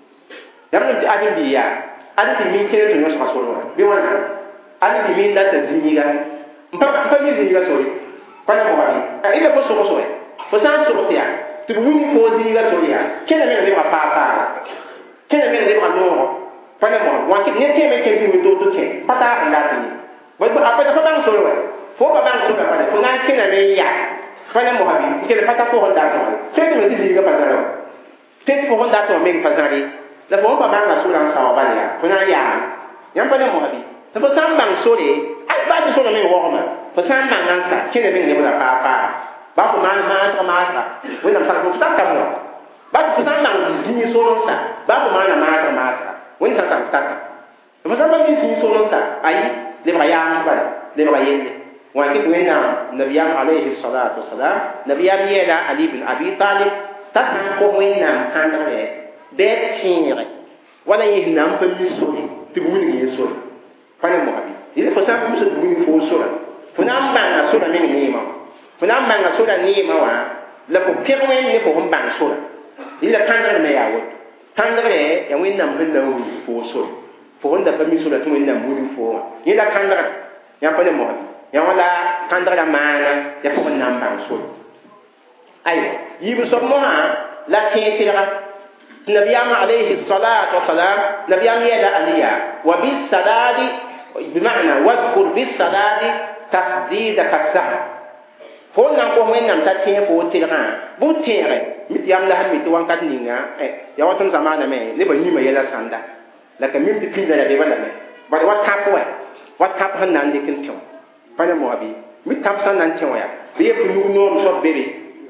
لما نبي أدين بيا أدين بمين كين تنوش مسورة بيوانا أدين بمين لا تزينيغا مبكر تبي زينيغا سوري فانا مهاري إذا فوسور سوري فسان سورسيا tibuni fo zinga soria kena me ne ba pa pa kena me ne ba no pa ne mo wa ki ne ke me ke mi do do ke pata handa ni wa ba apa da bang so wa fo ba bang so ba ne fo na kena me ya pa ne mo habi ke le pata ko handa to ke ne me zinga pa zaro te fo handa to me pa zari la fo ba bang so ran sa ba ya fo na ya yan pa ne mo habi te fo sam bang so le ai ba de so na me wo ma fo sam bang nan sa kena me ne ba pa pa ba ko man ma sa ma sa we nam sa ko ta ta mo ba ko sa man ni so no sa ba ko man ma sa ma sa we sa ta ta ba sa man ni so no sa ai le ba ya ba le ba yende wa ki we na nabiyam alayhi salatu wassalam nabiyam yela ali bin abi talib ta ko we na kan da le be tinre wala yi nam pa mi so ti bu ni so fa ne mo abi ile fo sa ko so bu ni fo so fo na n bãnga sora meng neemã wã fo na n bãnga sora neemã wã la fo pẽg wẽnd ne fo sẽn bãng sora yɩla tãndgr me yaa woto tãndgre ya wẽnnaam sẽn na n wilg foo sora fo sẽn da pa mi sora tɩ wẽnnaam wilg foo wã yẽla tãndgra yã pa ne mosd yã wã la tãndgra maana ya fo sẽn na n bãng sora aywa yiib soab mosã la tẽeg tɩlga tɩ nabiyaamã alayhi salatu wasalam nabiyaam yɛɛla aliya wa bisadadi bimana wadkur bisadadi tasdidaka sahm fo n na n kos wẽnnaam t'a tẽeg fo tɩlgã bʋ tẽege mi tɩ yam la sẽn mi tɩ wãnkat ninga ya wat n zamaaname nebã yĩmã yɛla sãnda la ka mim tɩ pĩnda la beba lame bad wa tãp wɛ wa tãp sẽn na n dɩk n tẽ wã pa ne moabi mi tãp sẽn na n tẽ wã yaa bɩ yẽ fo nug noom soab bebe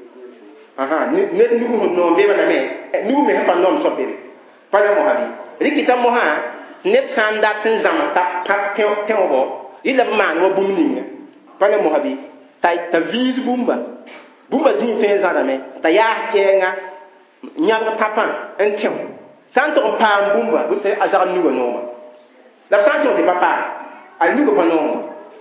ned nug sẽn noom beba lame nug me sẽn pa noom soab bebe pa ne moabi rɩkɩta mosã ned sã n dat n zãm tẽ wãbɔ yɩla b maan wa bũmb ninga pa ne moabi t'a viis bũmba bũmba zĩig fẽe zãdame t'a yaas kɛɛngã yãbg papã n tẽ sã n tog n paam bũmba bɩ a zag nuga nooma la b sã n tɩg tɩ pa paam a nuga pa nooma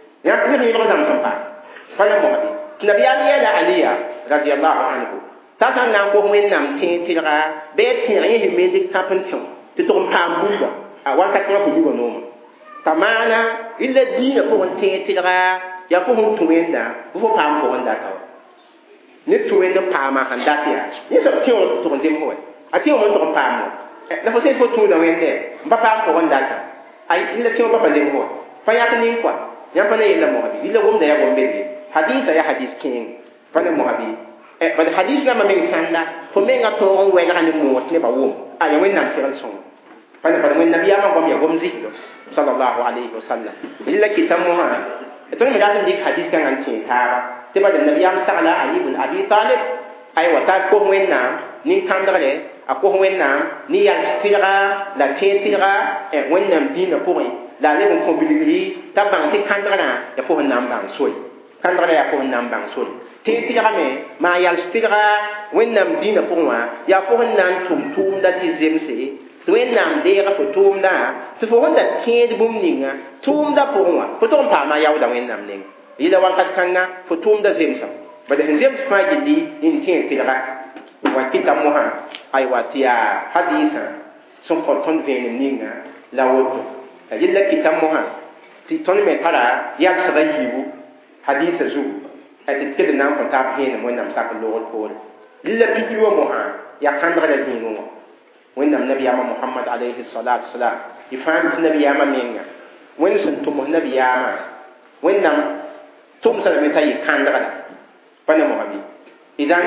neb yẽlg zãm sẽn paam pa ne moabi tɩ nabiyaam yɛɛla aliya radiallahu anhu t'a sã n na n kos wẽnnaam tẽeg tɩlga bɩ a tẽeg yẽ sẽn me dɩk tãp n tẽ tɩ tog n paam bũmba a wãnkat wã fo nuga nooma t'a maana yɩla diinã pʋgẽ tẽeg tɩlga ya fo sẽn tũ wẽnda bɩ fo paam fo n data wa ne tũ wẽnd n paama sẽn dat yaa yẽ soab tẽ wã tʋg n zems wɛ a tẽ wã n tʋg n paam wã la fo sẽn fo tũuda wẽndɛ n pa paam fo n data ay yɩla tẽ wã pa pa zems wã pa yãk nin koa yã pa na yella mosabi yɩla wʋmda ya gom-belde hadisa ya hadis kẽeng pa ne mosabi bad hadis rãmbã meng sãnda fo menga tõog n wɛlga ne moos nebã wʋm a ya wẽnnaam segl sõng pa ne bad wẽnd nabiyaamã gom ya gom zikdo sallallahu alayhi wa sallam yɩla kɩta mosã tõnd me dat n dɩk hadis kãngã n tẽeg taaba tɩ bad nabiyaam sagla ali bn abi talib aywa t'a kos wẽnnaam nin-kãndgre a kos wẽnnaam ne yals tɩlga la tẽeg tɩlga wẽnnaam dĩinã pʋgẽ la a leb n kõ bilgri t'a bãng tɩ kãndgrã ya fo sẽn na n bãng sore kãndgrã yaa fo sẽn na n bãng sore tẽeg tɩlgame maa yals tɩlga wẽnnaam dĩinã pʋgẽ wã yaa fo sẽn na n tʋm tʋʋmda tɩ zemse tɩ wẽnnaam deega fo tʋʋmdã tɩ fo sẽn da kẽed bũmb ninga tʋʋmda pʋgẽ wã fo tog n paama yaooda wẽnnaam nengẽ yɩla wãnkat kãngã fo tʋʋmda zemsa bad sẽn zems fãa gilli nin tẽeg tɩlga wa kɩta mosã aywa tɩ yaa hadiisã sẽn kõ tõnd vẽenem ninga la woto la yella kɩta mosã tɩ tõnd me tara yalsga yiibu hadiisã zugu tɩ d kell na n kõ taab vẽenem wẽnnaam sak loogd poore yella piki wã mosã yaa kãndg la zĩigẽ wã wẽnnaam nabiyaamã mohamad alayhi salatu wasalam y fãa tɩ nabiyaamã menga wẽnd sẽn tʋms nabiyaamã wẽnnaam tʋmsdame t'a yɩ kãndgda pa ne mosabi idan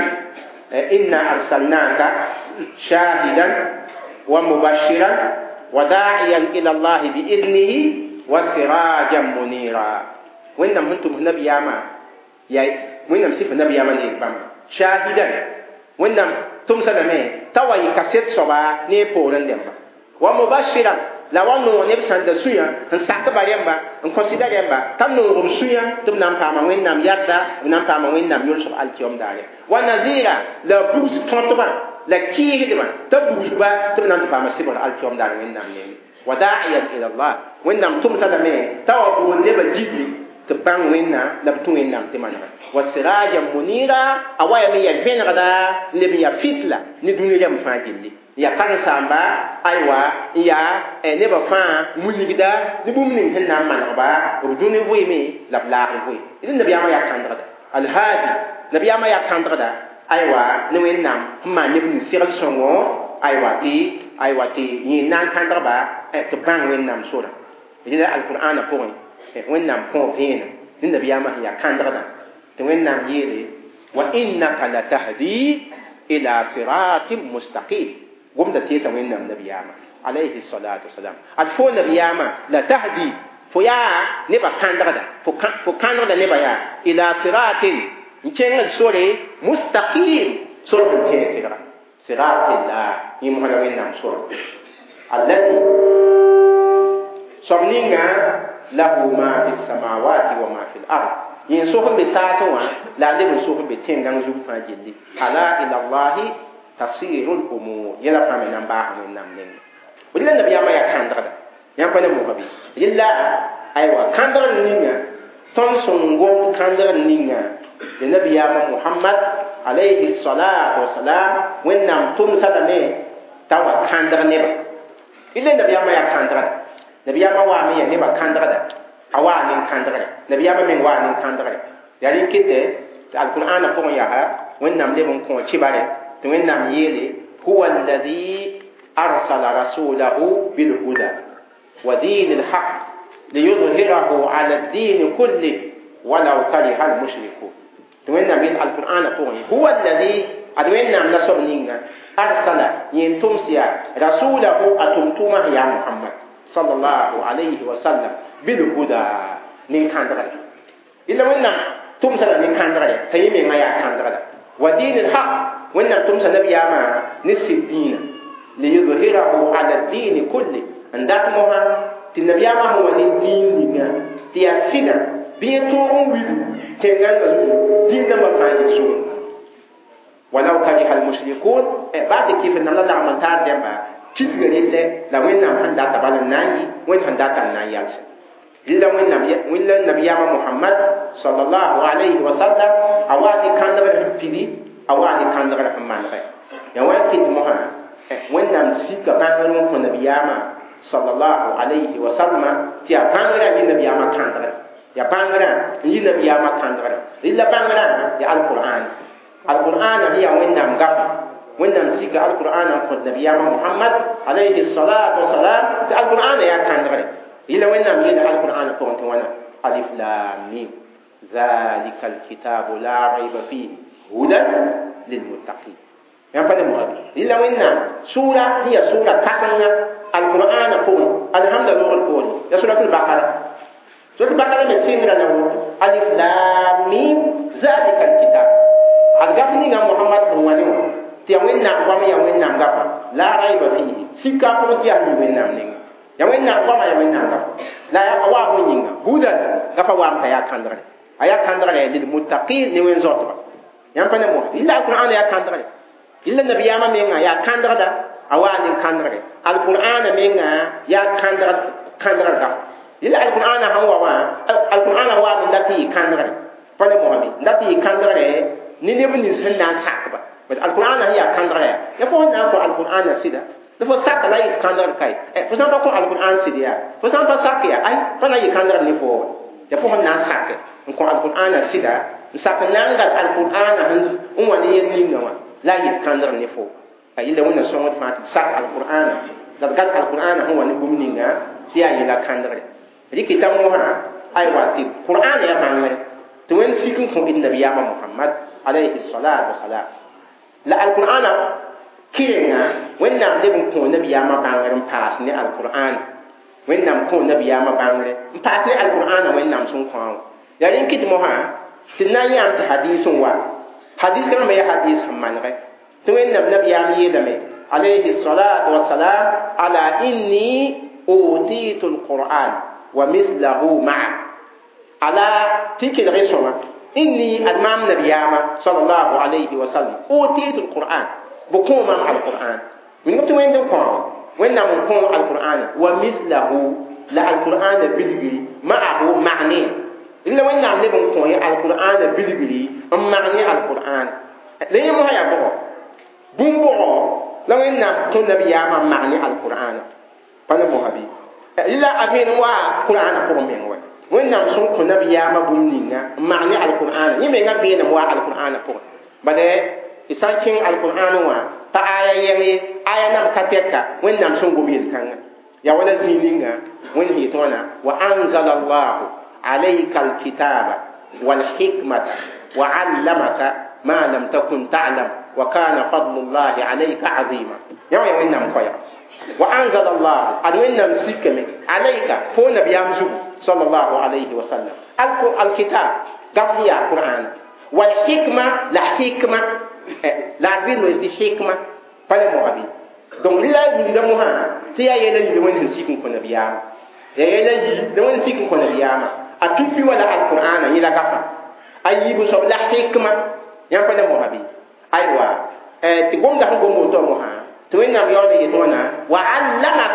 inna arsalnaka shahidan wa mubashiran wa da'iyan ila allahi bi idnihi wa sirajan munira wẽnnaam sẽn tʋms nabiyaamã yaa wẽnnaam sɩfa nabiyaamã ne bãmb shahidan wẽnnaam tʋmsdame t'a wa yɩ kaset soaba ne y poorẽ dẽmba wa mubashiran la wa noog neb sãn da sũyã n sakba rẽmba n kõsɩda rẽmba t'a noogb sũyã tɩ b na n paama wẽnnaam yarda b na n paama wẽnnaam yolsg alkiom daare wa nazira la bugs tõtbã la kɩɩsdbã t'a bugsba tɩ b na n tɩ paama sɩbr alkiom daare wẽnnaam neme wa da'iyan ila llah wẽnnaam tʋmsdame t'a wa bool nebã gilli tɩ b bãng wẽnnaam la b tũ wẽnnaam tɩ manega wa sirajan munira a wa yame ya vẽnegda n leb n ya fitla ne dũni rẽmb fãa gilli ya karen-sãamba aywa n yaa nebã fãa wilgda ne bũmb ning sẽn na n manegba b dũni vɩɩme la b laag vɩ d nabiyaamã yaa kãndgda alhaadi nabiyaamã yaa kãndgda aywa ne wẽnnaam sẽn maan neb ning segl sõngo aywa tɩ aywa tɩ yẽ na n kãndgba tɩ bãng wẽnnaam sora rɩla alqur'ana pʋgẽ wẽnnaam kõ vẽena ne nabiyaamã sẽn yaa kãndgdã tɩ wẽnnaam yeele wa innaka la tahdi ila siratin mustaqim gomda tesa wẽnnaam nabiyaamã alayhi salatu wasalam ad fo nabiyaamã la tahdi fo yaa nebã kãndgda fo kãndgda nebã yaa ila siratin n kẽngd sore mustaqim sor sẽn tẽeg tɩlga siratillah yẽ mosda wẽnnaam sor allati soab ninga lahu ma fi samawati wa ma fi l ard yin so be saasẽ wã la a leb n so be tẽngãng zug fãa gilli ala ila llahi tasiru l umur yɛla fãa me nan baasa wẽnnaam nengẽ b rɩla nabiyaamã yaa kãndgda yãmb pa ne moga bɩ rɩla aywa kãndgd ninga ton songo kandar ninga de nabiyama Muhammad alayhi salatu wassalam wennam tum sadame tawa kandar neba illa nabiyama ya kandar nabiyama wa me ya neba kandar awa nin kandar nabiyama men wa nin kandar yari kite alqur'ana ko ya ha wennam lebon ko chibare to wennam yele huwa alladhi arsala rasulahu bil huda wa dinil haqq ليظهره على الدين كله ولو كره المشركون توينا من القرآن توي هو الذي أدوينا من نصرنينا أرسل ينتمسيا رسوله أتمتمه يا محمد صلى الله عليه وسلم بالهدى من كاندرة إلا وإنا تمسل من كاندرة تيمين يا كاندرة ودين الحق وإنا تمسل نبي ما نسي الدين ليظهره على الدين كله عندك مها النبي ما هو الدين لنا تياسينا بيتوهم ويد تنقل دين ما كان يسوع ولو كره المشركون بعد كيف ان الله عمل تاجم كيف قال لو ان من دات بال الناي وين من دات الناي يالس الا وين النبي وين النبي محمد صلى الله عليه وسلم اواني كان له فيدي اواني كان له حمان يا وين كنت مها وين نام سيكا بانغرون كن النبي صلى الله عليه وسلم تيا بانغرا من النبي ما كان يا بانغرا من النبي ما كان الا بانغرا يا القران القران هي وين نام غاب وين نام سيكا القران كن النبي محمد عليه الصلاه والسلام القران يا كان الا وين نام يد القران كنت وانا الف لام ميم ذلك الكتاب لا ريب فيه هدى للمتقين يا فندم الا وين سوره هي سوره كاسنا القران كون الحمد لله الكون يا سوره البقره سوره البقره من سيمرا نو الف لام ميم ذلك الكتاب الغفني محمد هو وني تي وين نام وما يا وين نام غفا لا ريب فيه سيكا كون يا وين نام نين يا وين نام وما يا وين نام لا يا اوا وين هدى غفا وام تا يا كاندر ايا كاندر للمتقين ني وين زوت يا فندم الا القران يا كاندر إلا النبي ياما مينغا يا كاندرا دا أواني كاندرا القرآن مينغا يا كاندرا كاندرا دا إلا القرآن هو وا القرآن هو من دتي كاندرا فلا مهمي دتي كاندرا نينبو نيسن نان ساكبا بس القرآن هي كاندرا يفون ناكو القرآن سيدا نفو ساك لا يكاندرا كاي فسان باكو القرآن سيديا فسان بساكيا أي فلا يكاندرا نفو يفون نان ساك نكو القرآن سيدا ساك نانغا القرآن هن أموالي ينينغا لا يتكندر نفو أيلا ونا سومت فات ساق القرآن ذات قال القرآن هو نبومنينا تيا يلا كندر دي كتاب موها أي واتي القرآن يا مانغر توين سيكون كون النبي محمد عليه الصلاة والسلام لا القرآن كيرنا وين نام لبن كون النبي ما بانغر مباسني القرآن وين نام كون النبي ما بانغر مباسني القرآن وين نام سون كون يعني كتاب موها تنايا أنت حديث وا حديث كما ما حديث حمان غي توين النبي يامي لمي عليه الصلاة والسلام على إني أوتيت القرآن ومثله معه على تلك الغسوة إني أدمام نبي ياما صلى الله عليه وسلم أوتيت القرآن بكون مع القرآن من قبل وين دكون وين نعم بكون القرآن ومثله لا القرآن بالجري معه معني إلا وين نعم نبغى نكون القرآن بالجري أم معني القرآن ليه ما هي بقى بومبو لو وين نعم كون نبي ياما معني القرآن فأنا مهبي إلا أبين وا القرآن قرم من وين وين نعم سون كون نبي ياما بومنينا معني القرآن يمين أبين وا القرآن قرم بدأ إسانكين القرآن وا تآية يمي آية نعم كتيكا وين نعم سون قبيل كان يا ولا زينينا وين هي تونا وأنزل الله عليك الكتاب والحكمة وعلمك ما لم تكن تعلم وكان فضل الله عليك عظيما يا وين نعم كويا وأنزل الله أدوين نعم سيكمي عليك فو نبي يامزو صلى الله عليه وسلم الكتاب قبل يا القرآن والحكمة لا حكمة لا دين ويزدي حكمة فلا مهبي donc la ni da muha ti ya yela ni wani sikin ko nabiya ya yela ni da wani sikin ko nabiya ma atubi wala alqur'ana yila gafa ayibu so la hikma ya pa da muhabi aywa eh ti gomda ko gomo to muha to wenna mi yoni to na wa allamaka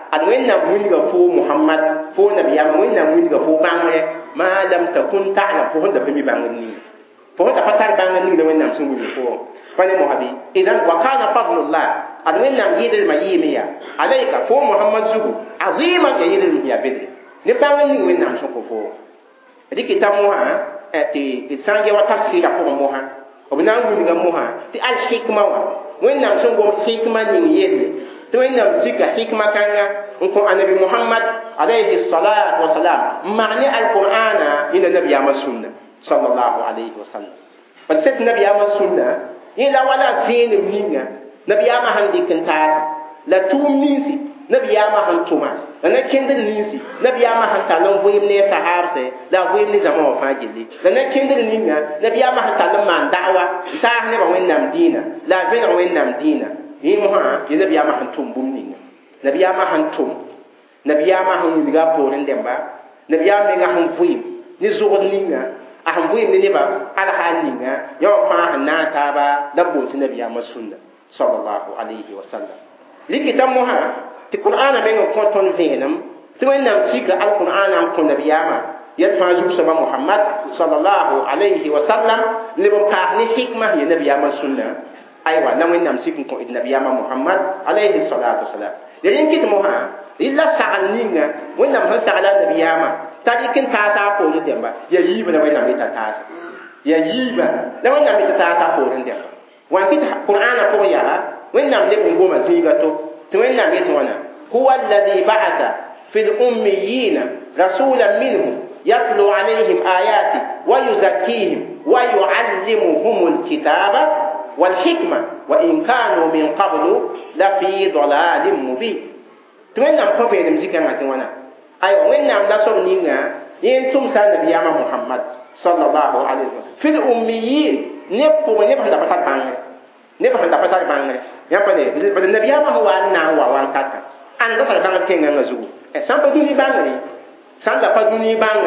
ad wẽnnaam wilga fo Muhammad fo nabiyaam wẽnnaam wilga fo bãngre ma lam takun ta'lam fo honda pa mi bãngr ning fo honda pa tar bãngr ning la wẽnnaam sẽn wilg fo pa ne mohabi idan wa kana fadlullah ad wẽnnaam yɩɩdr ma yɩɩme yaa alayka fo Muhammad zugu azima ya yɩɩdr ya bedre ne bãngr ning wẽnnaam sẽn fo fo dɩk t'a mosã tɩ d sã n ya wa tafsɩɩrã pʋgẽ mosã b na n wilga mosã tɩ al hikma wã wẽnnaam sẽn gom hikma ning yelle tɩ wẽnnaam sika hikma kãnga n kõ anabi Muhammad alayhi salatu wasalam n mag ne alqur'ana yẽla nabiyaamã sũnna sallallahu alayhi wasallam bad set nabiyaamã sũnna yẽla wala vẽenem ninga nabiyaamã sẽn dɩk n taasa la tʋʋm ninsi nabiyaamã sẽn tʋma la na kẽndr ninsi nabiyaamã sẽn tall n vɩɩm ne sahabsɛ la a vɩɩm ne zãma wã fãa gilli la na kẽndr ninga nabiyaamã sẽn tall n maan da'wa n taas nebã wẽnnaam dĩinã la a vẽneg wẽnnaam dĩinã yẽ mosã yẽ nabiyaamã sẽn tʋm bũmb ninga nabiyaamã sẽn tʋm nabiyaamã sẽn wilga a poorẽ dẽmba nabiyaam menga sẽn vɩɩm ne zʋgd ninga a sẽn vɩɩm ne nebã alhaal ninga yã wã fãa sẽn na n taaba la b bool tɩ nabiyaamã sũnna sallallahu alayhi wa sallam likita mosã tɩ qur'ana meng n kõ tõnd vẽenem tɩ wẽnnaam sika alqur'ana n kõ nabiyaamã yet fãa zug-soaba Muhammad sallallahu alayhi wa sallam leb n paas ne hikma ya nabiyaamã sũnna aywa la wẽnnaam sik n kõ d nabiyaamã Muhammad alayhi salatu wasalam ya yen kɩt mosã rɩla sagl ninga wẽnnaam sẽn sagla a nabiyaamã t'a dɩk n taasa a poorẽ dẽmba ya yiiba la wẽnnaam yeta taasa ya yiiba la wẽnnaam yeta taasa a poorẽ dẽmba wan kɩt qur'ana pʋgẽ yaa wẽnnaam leb n goma zĩiga to tɩ wẽnnaam yetɩ wãna huwa alladi ba'atha fi l-ummiyina rasulan minhum yatlu alayhim ayati wa yuzakkihim wa yu'allimuhum al-kitaba والحكمة وإن كانوا من قبل لفي ضلال مبين تمنى بفين مزيكا ماتوانا أيوة وين نعم نصر نينا ينتم سان نبينا محمد صلى الله عليه وسلم في الأميين نبقى ونبقى دفتر بانغ نبقى دفتر بانغ يبقى بدل النبينا هو أننا هو وانتاتا أن دفتر بانغ كينا نزو سان بدوني بانغ سان دفتر بانغ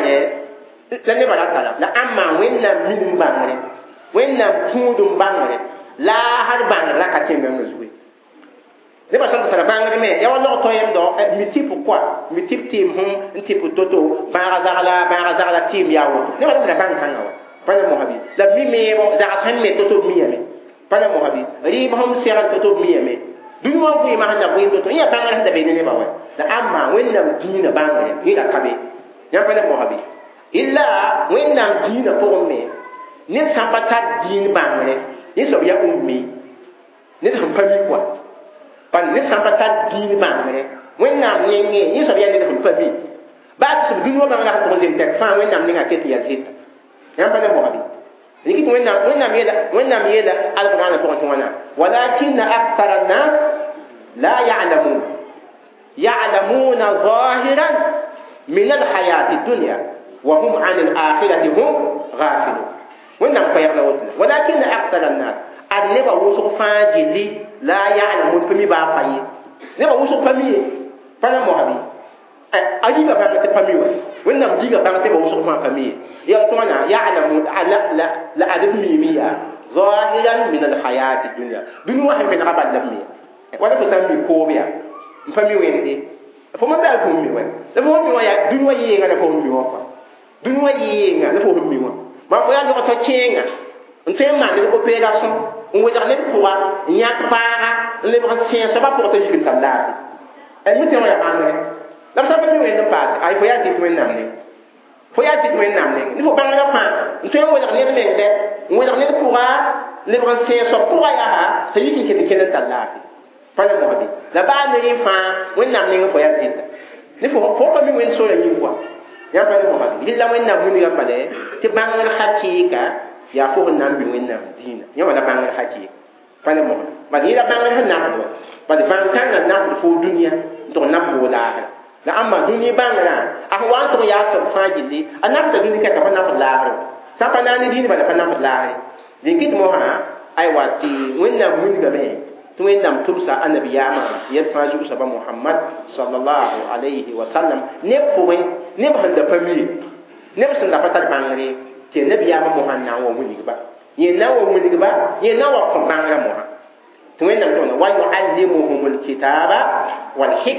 لا نبقى دفتر لا أما وين نعم من بانغ وين نعم تودم بانغ la har bãngr la ka tẽngã wã zuge nebã sẽn tara bãngr me ya wa log tõe yemdɔ mi tɩ pʋkɔa mi tɩ tɩɩm sẽn n tɩ pʋ to-to bãaga zagla bãaga zagla tɩɩm yaa woto nebã sẽn tara bãng kãngã wa pa ne mosabi la mi meebo zags sẽn me to-to b miyame pa ne mosabi rɩɩb sẽn segl to-to b miyame dũni wã vɩɩmã sẽn da vɩɩm to-to yã bãngr sẽn da be ne nebã wa la ãmma wẽnnaam dĩinã bãngre yẽla ka be yã pa ne mosabi illa wẽnnaam dĩinã pʋgẽ me ned sã pa tar dĩin bãngre ni so ya ummi ni dum pami kwa pan ni samba ta din bangre wen nam nenge ni so ya ni dum pami ba so du no bangla to zem tek fa wen nam ni ga ket ya zit ya pa ne mo abi ni kit wen nam wen nam yeda wen nam yeda alquran to to wana walakin akthara an-nas la ya'lamun ya'lamuna zahiran min al-hayati ad-dunya wa hum 'an al-akhirati hum ghafilun wẽnnaam pa yɛbla woto walakin aksara nnas ad nebã wʋsg fãa gilli la ya'lamun pa mi baa pa ye nebã wʋsg pa mi ye pa na mosabi a yiga bãng tɩ pa mi wa wẽnnaam yiga bãng tɩ ba wʋsg fãa pa mi ye yaa tɩ wãna ya'lamun la adb miime yaa zahiran min alhayati dunya dũni wã sẽn vẽnega bal la b mi wala fo sã n mi koob yaa n pa mi wẽnde fo ma baa fo mi wa la fo mi wã yaa dũni wã yɩɩnga la fo mi wã fa dũni wã yɩɩnga la fo mi wã ma fo ya lɔgtɔ kẽenga n tõe n maan ned opération n wedg ned pʋga n yãk paaga n lebg n sẽesba pʋg t'a yik n tar laafɩ a mi tẽ wã ya bãngre la b sã pa mi wẽnd n paase ay fo yaa zɩk wẽnnaam ne fo yaa zɩk wẽnnaam ne ne fo bãngrã fãa n tõe n wedg ned mengdɛ n wedg ned pʋga lebg n sẽesba pʋga yaa t'a yik n ket n kell n tar laafɩ pa ne mosabi la baa ne rẽ fãa wẽnnaam neng fo yaa zɩka ne fo pa mi wẽnd sora yĩng wa ya pa ne mosabi rɩla wẽnnaam wilga bale tɩ bãngr hakɩɩka yaa fo sẽn na n bɩ wẽnnaam dĩinã yã wala bãngr hakɩɩka pa ne mosa bad yẽla bãngr sẽn nafdwa bad bãng-kãngã nafd fo dũniyã n tʋg naf foo laasrã la ãmma dũni bãngrã a sẽn wa n tʋg yaa sb fãa gilli a nafda dũni kɛta pa nafd laasrẽ sã pa na ne dĩin bala pa nafd laasre dẽn kɩt mosã aywa tɩ wẽnnaam wilgame tɩ wẽnnaam tʋbsa a nabiyaamã yɛl fãa zug-soaba Muhammad sallallahu alayhi wa sallam neb pʋgẽ neb sẽn da pa mie neb sẽn da pa tar bãngre tɩ nabiyaamã mosã n na n wa wilgba yẽ na n wa wilgba yẽ na n wa kõ bãngrã mosã tɩ wẽnnaam tʋna wa yuallimuhum alkitaba walhikma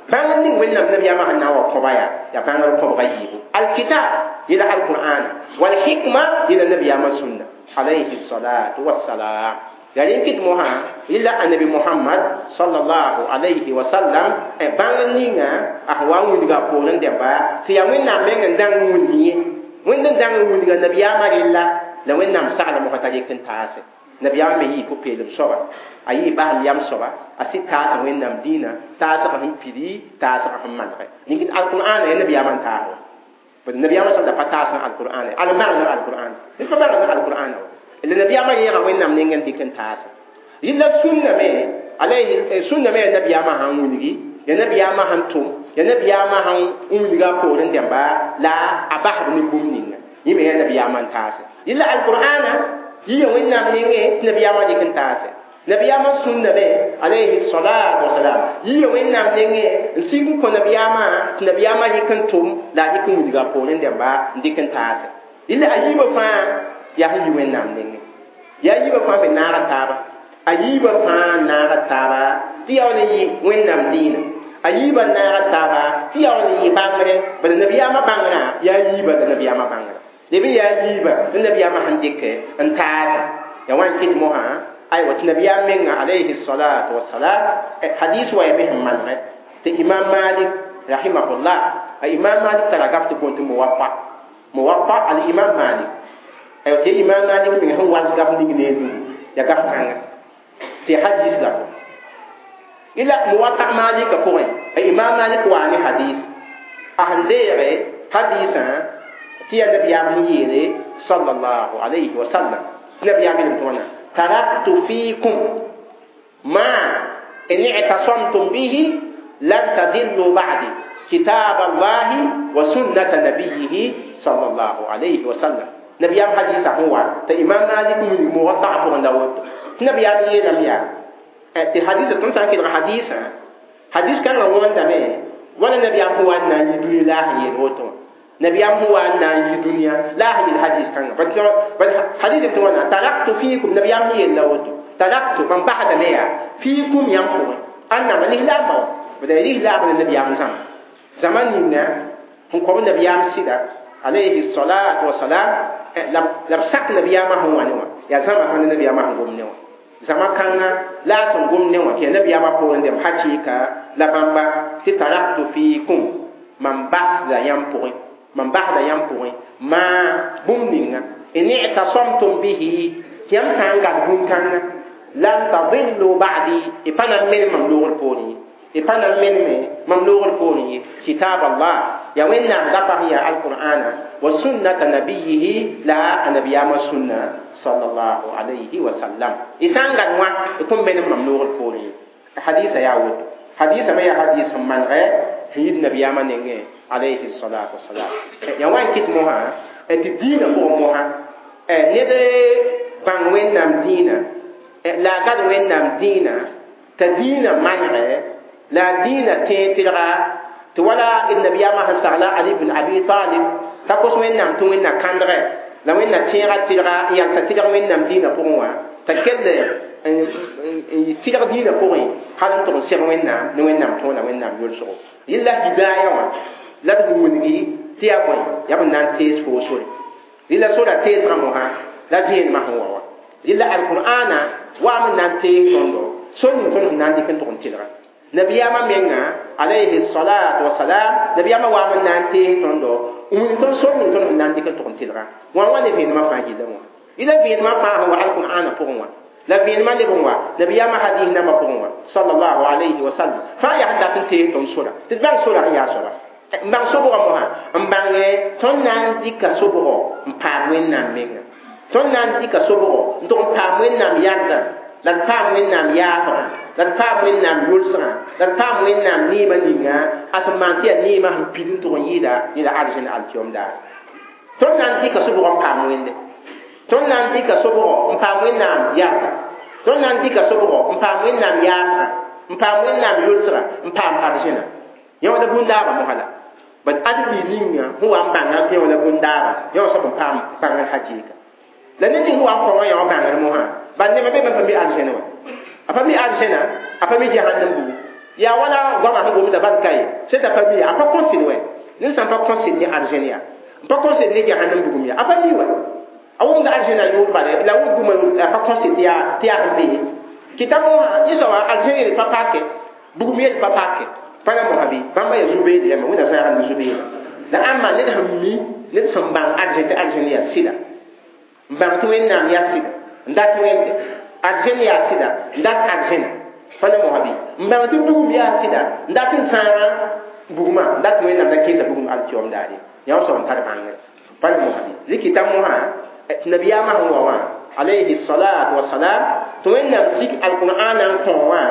bãng ning wẽnnaam nabiyaamã sẽn na n wa kõba yaa yaa bãngr kõbga yiibu alkitab yɩla alqur'ana walhikma yɩla nabiyaamã sunna alayhi salatu wassalam ya rẽ kɩt mosã yɩla annabi mohamad sallallahu alayhi wa sallam bãngr ninga a sẽn wa n wilga a poorẽ dɛba tɩ yaa wẽnnaam meng n dãng n wilg yẽ wẽnd n dãng n wilga nabiyaamã rella la wẽnnaam sagla mosã t'a rɩk n taase nabiyaamã me yɩɩ pʋ-peelem soaba a yɩɩ basem yam soaba a sɩd taasa wẽnnaam dĩinã taasg sẽn pidi taasg sẽn malge ning alqur'ana ya nabiyaamã n taas wa bd nabiyaamã sẽn da pa taas n alqur'ana al magna alqur'ana ned pa magna alqur'ana wa la nabiyaamã yẽega wẽnnaam ning n dɩk n taasa yɩla sunna me alayhi sunna me ya nabiyaamã sãn wilgi ya nabiyaamã sãn tʋm ya nabiyaamã sãn wilga a poorẽ dẽmba la a basb ne bũmb ninga yẽ me ya nabiyaamã n taase yɩla alqur'ana yɩya wẽnnaam nengẽ tɩ nabiyaamã dɩk n taase nabiyaamã sunna me alayhi salatu wasalam yɩya wẽnnaam nengẽ n sig n kõ nabiyaamã tɩ nabiyaamã yɩk n tʋm la a dɩk n wilga a poorẽ dẽmba n dɩk n taase yɩla a yiibã fãa yaa sẽn yi wẽnnaam nengẽ yaa yiibã fãa me naaga taaba a yiibã fãa naaga taaba tɩ yaa wa ne yɩ wẽnnaam dĩinã a yiibã naaga taaba tɩ yaa wa ne yɩ bãngre bala nabiyaamã bãngrã yaa yiibã la nabiyaamã bãngrã leb n yaa yiibã la nabiyaamã sẽn dɩk n taasa ya wa n kɩt mosã aywa tɩ nabiyaam menga alayhi salatu wasalam hadis wa ya me sẽn malge tɩ imam malik rahimahullah a imam malik tara gab tɩ bõn tɩ muwafa muwafa al imam malik aywa tɩ imam malik meng sẽn was gab ning ne du ya gab kãnga tɩ hadis la ila muwafa malika pʋgẽ a imam malik waa ne hadis a sẽn deege hadisã tɩ ya nabiyaam sẽn yeele sallallahu alayhi wa sallam nabiyaam yeelm tɩ wãna تركت فيكم ما إن اعتصمتم به لن تضلوا بعدي كتاب الله وسنة نبيه صلى الله عليه وسلم نبي أم حديث هو تإمام مالك من موضع فرن داود نبي أم يلم يا تحديث تنسى كده حديث حديث كان روان دمه ولا نبي أم هو أن يدل الله يلوتو نبي أم هو أن الدنيا لا هي الحديث كان فالحديث بتوانا تركت فيكم نبي أم هي اللوت تركت من بعد ليا فيكم يمكن أن من لا ما بدأ ليه لا من النبي أم زمان زمان لنا هم قبل النبي أم سيدا عليه الصلاة والسلام لم لم سك النبي أم هو نوا يا زمان من النبي أم هو نوا زمان كان لا سنقوم نوا كي النبي أم هو ندم حكيكا لا بامبا تركت فيكم من بعد لا يمكن من بعد ينبغي ما بومنينا إن اعتصمتم به يم سانغا بومكانا لن تضلوا بعدي إبانا من مملوغ البوني إبانا من مملوغ البوني كتاب الله يا وين نعرفه هي القرآن وسنة نبيه لا النبي ما سنة صلى الله عليه وسلم إسانغا نوا يكون بين مملوغ البوني حديث يا ود حديث ما يا حديث من غير هي النبي ما نيجي عليه الصلاة والسلام يا وين كت موها الدين هو موها ند بان وين نام دينا لا قد وين نام دينا تدين منع لا دين تيترا تولا النبي ما هسلا علي بن أبي طالب تقص وين نام تو وين كاندرة لا وين تيرا تيرا يا ستيرا وين نام دينا بوما تكلم تيرا دينا بوما هذا تقول سير وين نام وين نام تونا وين نام يرسو إلا هداية la b wudgi tɩ yaa bõe yaa b na n tees foo sore rɩla sora teesgã mosã la vẽenemã sẽn wa wa rɩla alqur'ana waam n na n tees tõndo sor ning tõnd sẽn na n dɩk n tʋg n tɩlga nabiyaamã menga alayhi salatu wasalam nabiyaamã waam n na n tees tõndo wing tõnd sor ning tõnd sẽn na n dɩk n tʋg n tɩlga wã wa ne vẽenemã fãa gilla wã rɩla vẽenemã fãa sẽn wa alqur'ana pʋgẽ wã la vẽenemã leb n wa nabiyaamã hadiis nambã pʋgẽ wã sallallahu alayhi wa sallam fãa yaa sẽn dat n tees tõnd sora tɩ d bãng sora sẽn yaa soaba mbang sobgo moha mbange ton nan dika sobgo mpam wennam menga ton nan dika sobgo ndo mpam wennam yadda la pam wennam yafa la pam wennam yulsra la pam wennam nima ninga asman tiya nima han pidin to yida ila arjin altium da ton nan dika sobgo mpam wende ton nan dika sobgo mpam wennam yadda ton nan dika sobgo mpam wennam yafa mpam wennam yulsra mpam arjina yaw da bunda ba mohala bad adbi linga huwa mbanga ke wala bundara yo so pam pangal hajika la ne ni huwa ko yo banga mo ha ban ne mabe ban bi aljana wa apa mi aljana apa mi jahannam bu ya wala goma ha gomda ban kai c'est ta famille apa conseil ouais ne sont pas conseil ni argenia pas conseil ni jahannam bugum ya apa ni ouais awum ga argenia yo ba la wu guma apa conseil ya tiya be kitamo iso wa argenia pa pake bugum ya pa pake para mo habi bamba ya zube ya mo da sa ran zube la amma ne da hammi ne son ban argenia argenia sida ban to en nam ya sida ndat wen argenia sida ndat argenia fana mo habi mbang tu du biya sida ndatin sara buguma ndat wen nam da kisa bugum al tiom dali ya so on tar bangé fana mo habi zikita mo ha nabiya ma ho wa alayhi salatu wassalam to wen nam sik al qur'an an ko wa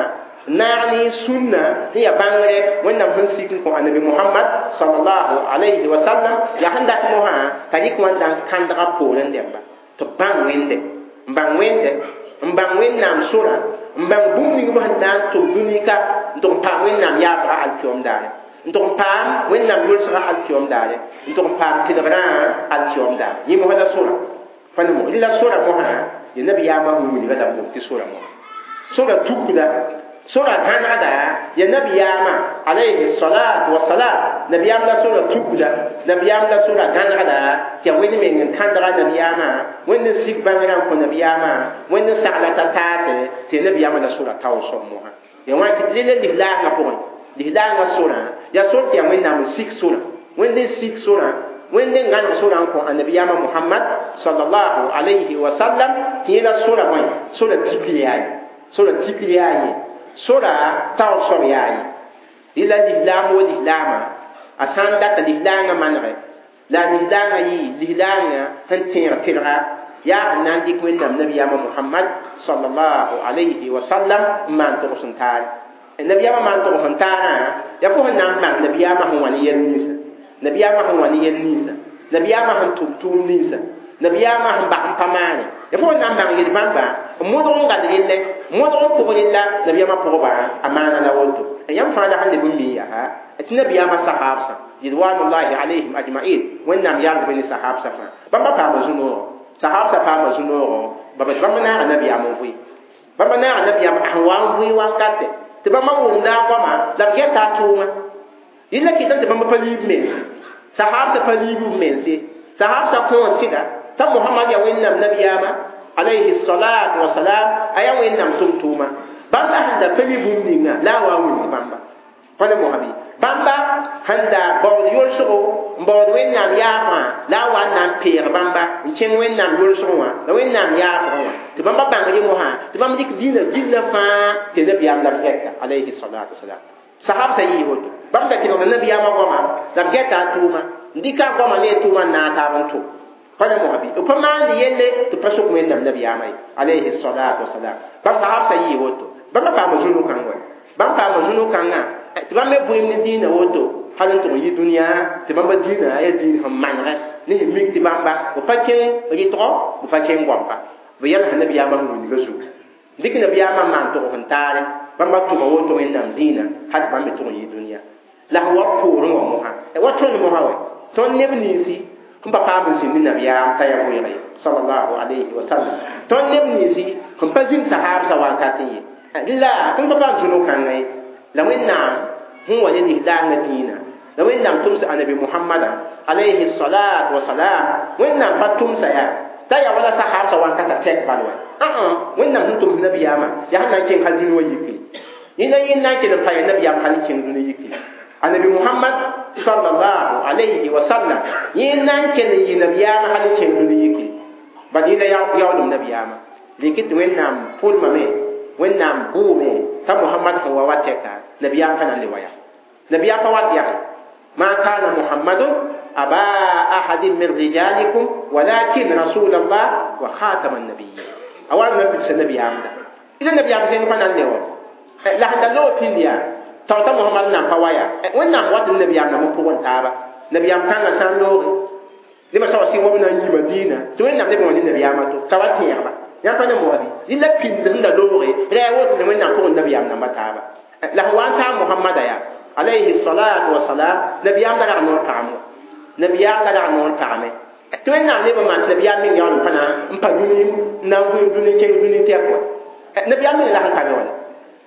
nani sunna ya bangé wen nam hun sik ko annabi muhammad sallallahu alayhi wasallam ya handa mo ha tadi ko dan kandra polen demba to bang wende mbang wende mbang wen nam sura mbang bumni ko handa to dunika to pa wen nam ya ba al tiom dale to pa wen nam yul sara al tiom dale to pa tidra al tiom dale yi mo hada sura fa no illa sura mo ha ya nabi ya ma hu ni bada mo ti sura mo sura tukuda sura kanada ya nabi ya ma alayhi salatu wassalam nabi ya ma sura tukuda nabi ya ma sura kanada ya wen men kandara nabi ya ma wen sik bangara ko nabi ya ma wen sa'ala ta taate te nabi ya ma sura tawso mo ha ya wa ti lele lihla nga ko lihla nga sura ya sura ya wen na sik sura wen sik sura wen den ngan sura ko annabi ya ma muhammad sallallahu alayhi wa sallam ti la sura mo sura tikiyai sura tikiyai sura tawso yayi ila lihlam wa lihlama asan data lihlanga manre la lihlanga yi lihlanga tan tira tira ya nan dik wen nam nabi ya muhammad sallallahu alayhi wa sallam man to suntan nabi ya man to suntana ya ko nan man nabi ya ma wani yenisa nabi ya ma wani yenisa nabi ya ma han tumtum nisa nabi ya ma han ba pamane ya ko nan ban yi bamba modon ga dille modon ko lilla nabi ya ma ko ba amana la wodo yam fa da hande bumbi ya ha nabi ya ma sahabsa ridwanullahi alaihim ajma'in wannan ya ga bin sahabsa fa bamba pa mazuno sahabsa pa mazuno baba bamba na nabi ya mo wi bamba na nabi ya ma wan wi wan katte te bamba wo nda ko ma la ke ta tuma illa kitan te bamba pali men sahabsa pali bu men si sahabsa ko sida ta muhammad ya wannan nabi ya ma alayhi salatu wassalam aya wannan tumtuma bamba handa pali bu ninga la wa wi bamba fana mo habi bamba handa bawd yolso mbawd wennam yaama la wa nan peer bamba chen wennam yolso wa la wennam yaama wa to bamba bangri mo ha to bamba dik dina dina fa te nabi am la fekka alayhi salatu wassalam sahab sayi wodo bamba kino nabi yaama goma la geta tuma ndika goma le tuma na ta bantu fana mo habi to pama ndi yelle to paso ko wennam nabi yaama alayhi salatu wassalam ba sahab sayi wodo bamba pa mo zunu kan wa bamba mo zunu kan nga tɩ me bũmb ne dĩinã woto hal n tʋg yɩ dũniyã tɩ bãmba dĩinã a yaa dĩin sẽn manegɛ ne sẽn mik tɩ bãmba b pa kẽ rɩtgɔ b pa kẽ goampa b yɛlsa nabiyaamã sẽn wilga zugu dɩk nabiyaamã maan tʋg sẽn taare bãmba tʋma woto wẽnnaam dĩinã hal tɩ bãmb me tʋg n yɩ dũniyã la sẽn wa poorẽ wã mosã wa tõnd mosã wɛ tõnd neb ninsi sẽn pa paam n sĩnd nabiyaam t'a ya vʋɩɩg ye sallallahu alayhi wa sallam tõnd neb ninsi sẽn pa zĩnd sahaabsã wakatẽ ye la tõnd pa paam zũnu-kãngã ye la wẽnnaam sẽn wa ne lislaangã dĩinã la wẽnnaam tʋmsa anabi muhammada alayhi salatu wasalam wẽnnaam pa tʋmsa yaa t'a ya wala sahabsa wãnkata tɛk bal wa ãã wẽnnaam sẽn tʋms nabiyaamã yaa sẽn na n kẽng hal dũni wã yikri yẽnda yẽn na n kell n pa ya nabiyaam hal n kẽng dũni yikri anabi muhammad sallallahu alayhi wasallam yẽn na n kell n yɩ nabiyaamã hal n kẽng dũni yikri bad yẽnda yaoolem nabiyaamã rɩkɩ tɩ wẽnnaam pʋlmame wẽnnaam buume t'a muhammad sẽn wa wa tɛka nabiyaam pa na n le wa ya nabiyaam pa wat yaa ma kana muhammadun aba ahadin min rijalikum walakin rasulallah wa khatama an-nabiyyin awan nabi sa nabiyaam da ila nabiyaam sen pa na n le wa la handa lo pindia taw ta muhammad na pa wa ya wẽnnaam wat nabiyaam na mo pʋgẽ taaba nabiyaam kãngã sã n loogẽ leba sa wa sɩng wa b na n yɩ madiinã tɩ wẽnnaam leb n wa ne nabiyaamã to t'a wa tẽegba ya pa ne moadi illa pin da lore ra woto ne wannan ko nabi amna mataba la wa ta muhammada ya alayhi salatu wassalam nabi amna da no taamo nabi amna da no taame to en na ne ba man nabi amna ya no pana mpa duni na wu duni ke duni te ko nabi amna la han ka wala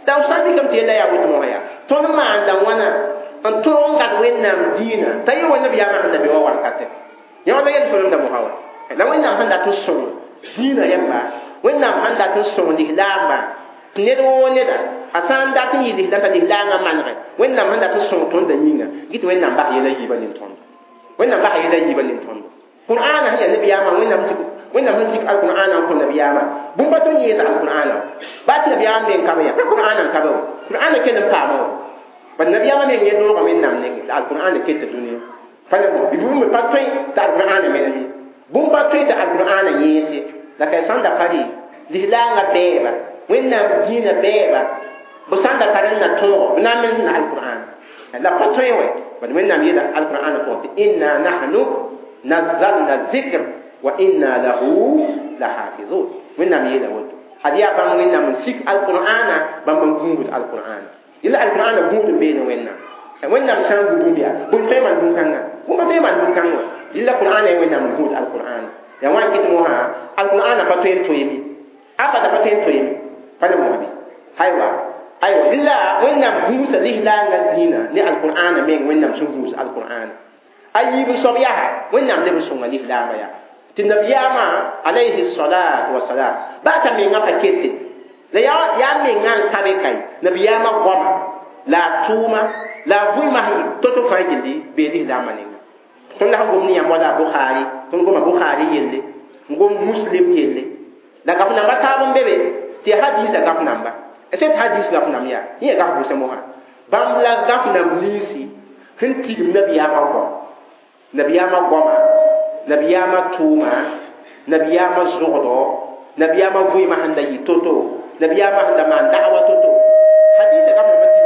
da usabi kam te la ya wuto mo ya ton ma anda wana an to nga wennam dina tayi wona biya ma handa be wa wakate ya wala yel fulum da mo hawa la wennam handa to so dina yamba wennam handa to so ni lamba ne do ne da asan da tin yi da ta di langa manre wennam handa to so ton da yinga git wennam ba yela yiba nin ton wennam ba yela yiba nin ton qur'ana ya nabi ya ma wennam ci wennam han ci alqur'ana ko nabi ya ma bu ba to yi sa alqur'ana ba ti nabi ya men ka ba ya qur'ana ka ba qur'ana ke nan pa mo ba nabi ya ma men ye do ko wennam ne alqur'ana ke ta duniya fala bo bi bu pa to ta alqur'ana men ni bu ba to ta alqur'ana yesi la ka sanda fari dilanga beba wennam dina beba bu sanda karan na to na men na alqur'ana la pa to we ba wennam ye da alqur'ana ko inna nahnu nazzalna dhikr wa inna lahu lahafizun wennam ye da wato hadiya ba wennam sik alqur'ana ba man gungut alqur'ana illa alqur'ana gungut be no wennam wennam san gudum biya bun fe man dun kanga ko ma fe man dun kanga illa qur'ana ye wennam gungut alqur'ana ya wan kitmo ha alqur'ana pa to en to yimi apa da pa to en to yimi fa da mo bi haywa aywa illa wennam gusa lihla ngadina ni alqur'ana men wennam sun gusa alqur'ana ayibu sobiya wennam le sunga lihla ba ya ti nabiyama alayhi salatu wassalam ba ta me ngapa kete la ya ya me ngan kabe kai nabiyama goma la tuma la vui mahi toto fa gindi be li da maninga ton la gom ni ya mola bukhari ton goma bukhari yelle ngom muslim yelle la gaf namba ta bon bebe ti hadisa gaf namba eset hadis gaf nam ya ni gaf bu samo ha bam la gaf nam lisi hin ti nabiyama ko nabiyama goma nabiyama tuma nabiyama zuhdo nabiyama vui mahanda yi toto nabiyama handa man da'wa toto hadisa gafna mati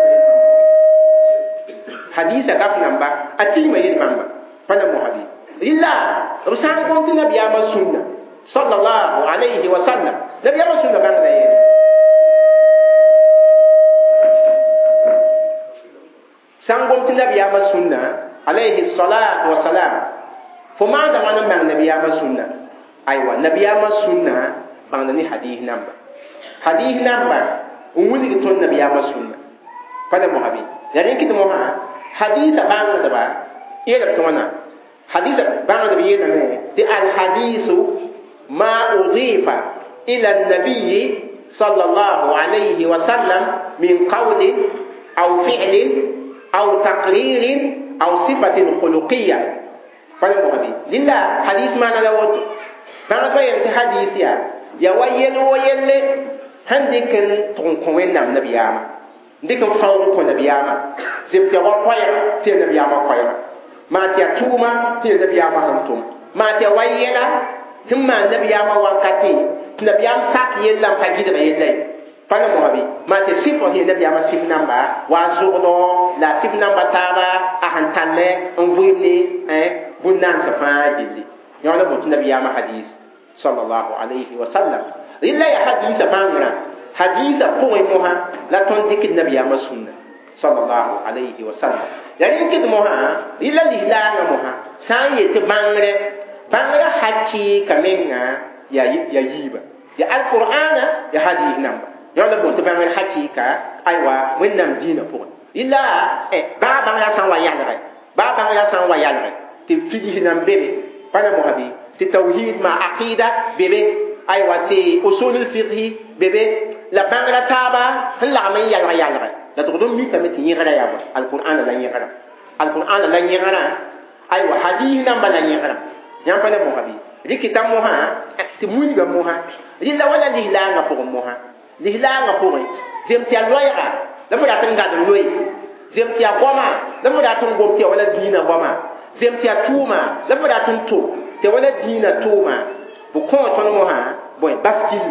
hadisa gafna ba ati ma yin mamba fana muhabi illa rusan ko tin nabiyama sunna sallallahu alayhi wa sallam nabiyama sunna ba da yin sangom tin nabiyama sunna alayhi salatu wa salam foma da wana bang nabiyama sunna aywa nabiyama sunna bang ni hadith namba hadith namba umuni to nabiyama sunna fada muhabi yani kit mo ha hadith bang da ba ira to wana hadith bang da biye na me ti al hadithu ma udhifa ila an-nabiy sallallahu alayhi wa sallam min qawlin aw fi'lin aw taqririn aw sifatin khuluqiyyah fala mo habi lilla hadis mana la woto banga to yente hadis ya ya wayel woyelle handiken ton ko wennam nabiyama ndiken fawu ko nabiyama zimte wa koya te nabiyama koya ma ta tuma te nabiyama hantum ma ta wayela timma nabiyama wakati nabiyam sak yellam pagida ba yelle fala mo habi ma ta sifo he nabiyama sif namba wa zudo la sif namba taba ahantalle on vuyni eh bunnan safa jilli yawla bot nabiyama hadis sallallahu alayhi wa sallam illa ya hadis bangra hadis ko moha la ton dikit nabiyama sunna sallallahu alayhi wa sallam yani kit moha illa lihlanga moha saye te bangre bangra hakki kamenga ya ya yiba ya alqur'ana ya hadis namba yawla bot bangra hakki ka aywa wennam dina ko illa eh ba bangra san wa yalre ba bangra san wa yalre ti fiqh nam bebe pana muhabi ti tauhid ma aqida bebe aywa ti usul al fiqh bebe la bangra taba la man yalra yalra la to dum mi tamit yigara ya ba al qur'an la yigara al qur'an la yigara aywa hadith nam bala yigara nyam pana muhabi rikita moha ti muniga moha lilla wala lilla nga pour moha lilla nga pour jem ti aloyra la mo datin ga do loy jem ti agoma la mo datin gom ti wala dina goma zem ti atuma la fada tun to te wala dina tuma bu ko ton mo ha boy baskil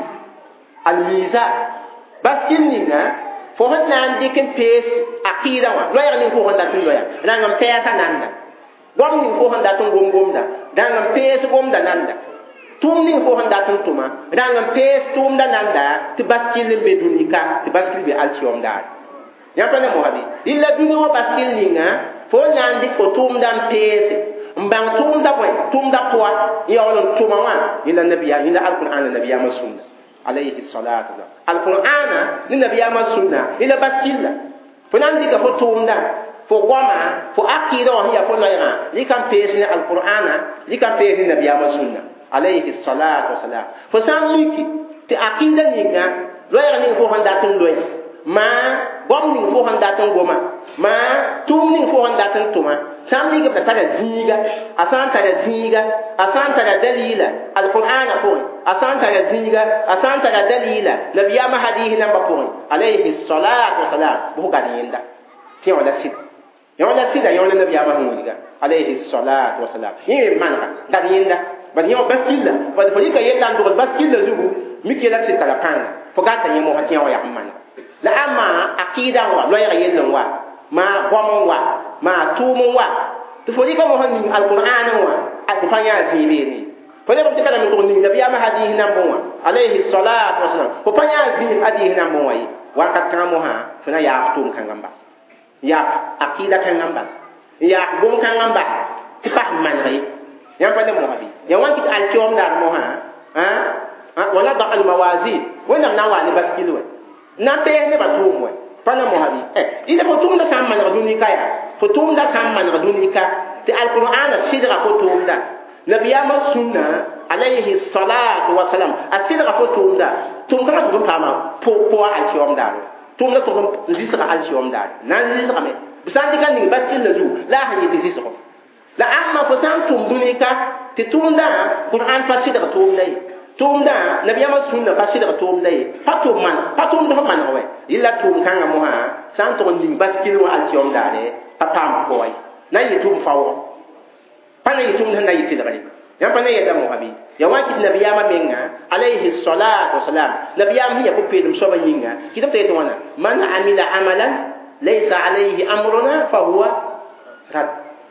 al miza baskil ni na fo hon nan de ken pes aqida wa lo ya ni ko hon da tun lo ya rangam pesa nanda gom ni ko hon da tun gom gom da rangam pes gom da nanda tum ni ko hon da tun tuma rangam pes tum da nanda ti baskil be dunika ti baskil be al siom da ya pa ne mo habi illa duni wo baskil ni nga fo nandi ko tum dan pese mbang tum da boy tum da kwa ya wala tuma wa ila nabiya ila alquran nabiya masunna alayhi salatu alqur'ana ni nabiyama sunna ila baskilla fo nan dika fo tumda fo goma fo akida wa hiya fo layra likam pesni alqur'ana likam pesni nabiyama sunna alayhi salatu wassalam fo san liki ti akida ninga layra ni fo handa tun loy ma gom ni fo handa tun goma ma tum ni fo handa tun tuma sam ni ga tada ziga asan tada ziga asan tada dalila alqur'ana ko asan tada ziga asan tada dalila nabiyama hadihi namba ko alayhi salatu wassalam bu ga yinda ti wala sit ya wala sit ya wala nabiyama huliga alayhi salatu wassalam yi manka ga yinda ba ni baskilla ba fo ka yella ndo baskilla zugu miki la sit kala kan fo ga tan yimo hatiya wa ya man la amma aqida wa lo ya yella wa ma gomon wa ma tumun wa to fo ka mo hanin alquran wa at fa ya zibe ni fo le ko kala min ko ni nabiya ma hadihi nan bon wa alayhi salatu wassalam fo fa ya zibe hadihi nan bon wa yi wa ka kan mo ha fo na ya tum kan gamba ya aqida kan gamba ya gom kan gamba fa man ri ya fa le mo habi ya wa kit al tiom dar mo ha ha wala da al mawazin wala na wa ni baskilo na be ne ba tum wa fana mo habi eh ida fo tumda sam man raduni kaya fo tumda sam man raduni ka ti alquran sidra fo tumda nabiyama sunna alayhi salatu wa salam asidra fo tumda tumda ko pama po po al tiom dar tumda to zisra al tiom dar nan zisra me bisan dikan ni batil la zu la hani ti zisra la amma fo sam tum dunika ti tumda quran fa sidra tumda tumda nabiyama sunna fa sidra tumda patum man patum do man we illa tum kanga mo ha san to ning baskil wa altiom dare patam koy na yi tum fawo pana yi tum na yi tidare ya pana yi da mo habi ya wa kit nabiyama menga alayhi salatu wassalam nabiyama hiya ko pedum so ba yinga kitam te to wana man amila amalan laysa alayhi amruna fa huwa rad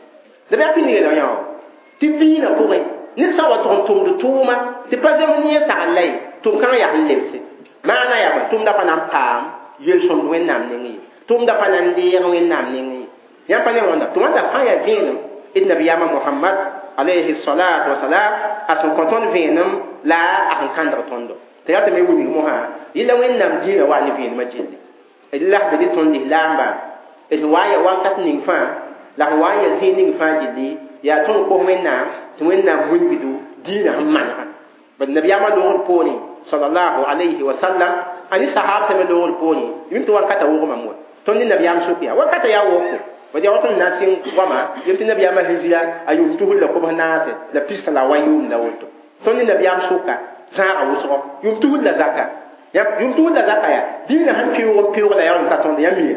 da ba pini da yawo tibina ko ni sawa ton tum du tuma ti pazem ni sa lay tum kan ya lebse mana ya tum da panam pam yel som wen nam ni tum da panan de wen nam ni ya pa ne wonda tum da pa ya vin in nabiyama muhammad alayhi salatu wassalam asu konton vinam la akan kan da tondo te ya te me wuni mo ha ila wen nam dina wa ni vin ma jilli illa be di ton di lamba e waya wakat ning fa la waya zining fa jilli ya ton ko wen nam to wen nam wuni bidu dina hamman ba nabiyama do poni sallallahu alayhi wa sallam ani sahab se me lor poni yim to wakata wo ma mo to ni nabiyam sukiya wakata ya wo ko wadi wato nasin wama yim to nabiyama hijira ayu to hulla ko banase la pista la wayum la woto to ni nabiyam suka za a wuso yim to hulla zakka ya yim to hulla zakka ya dina han piwo piwo la yawo ta ton ya mi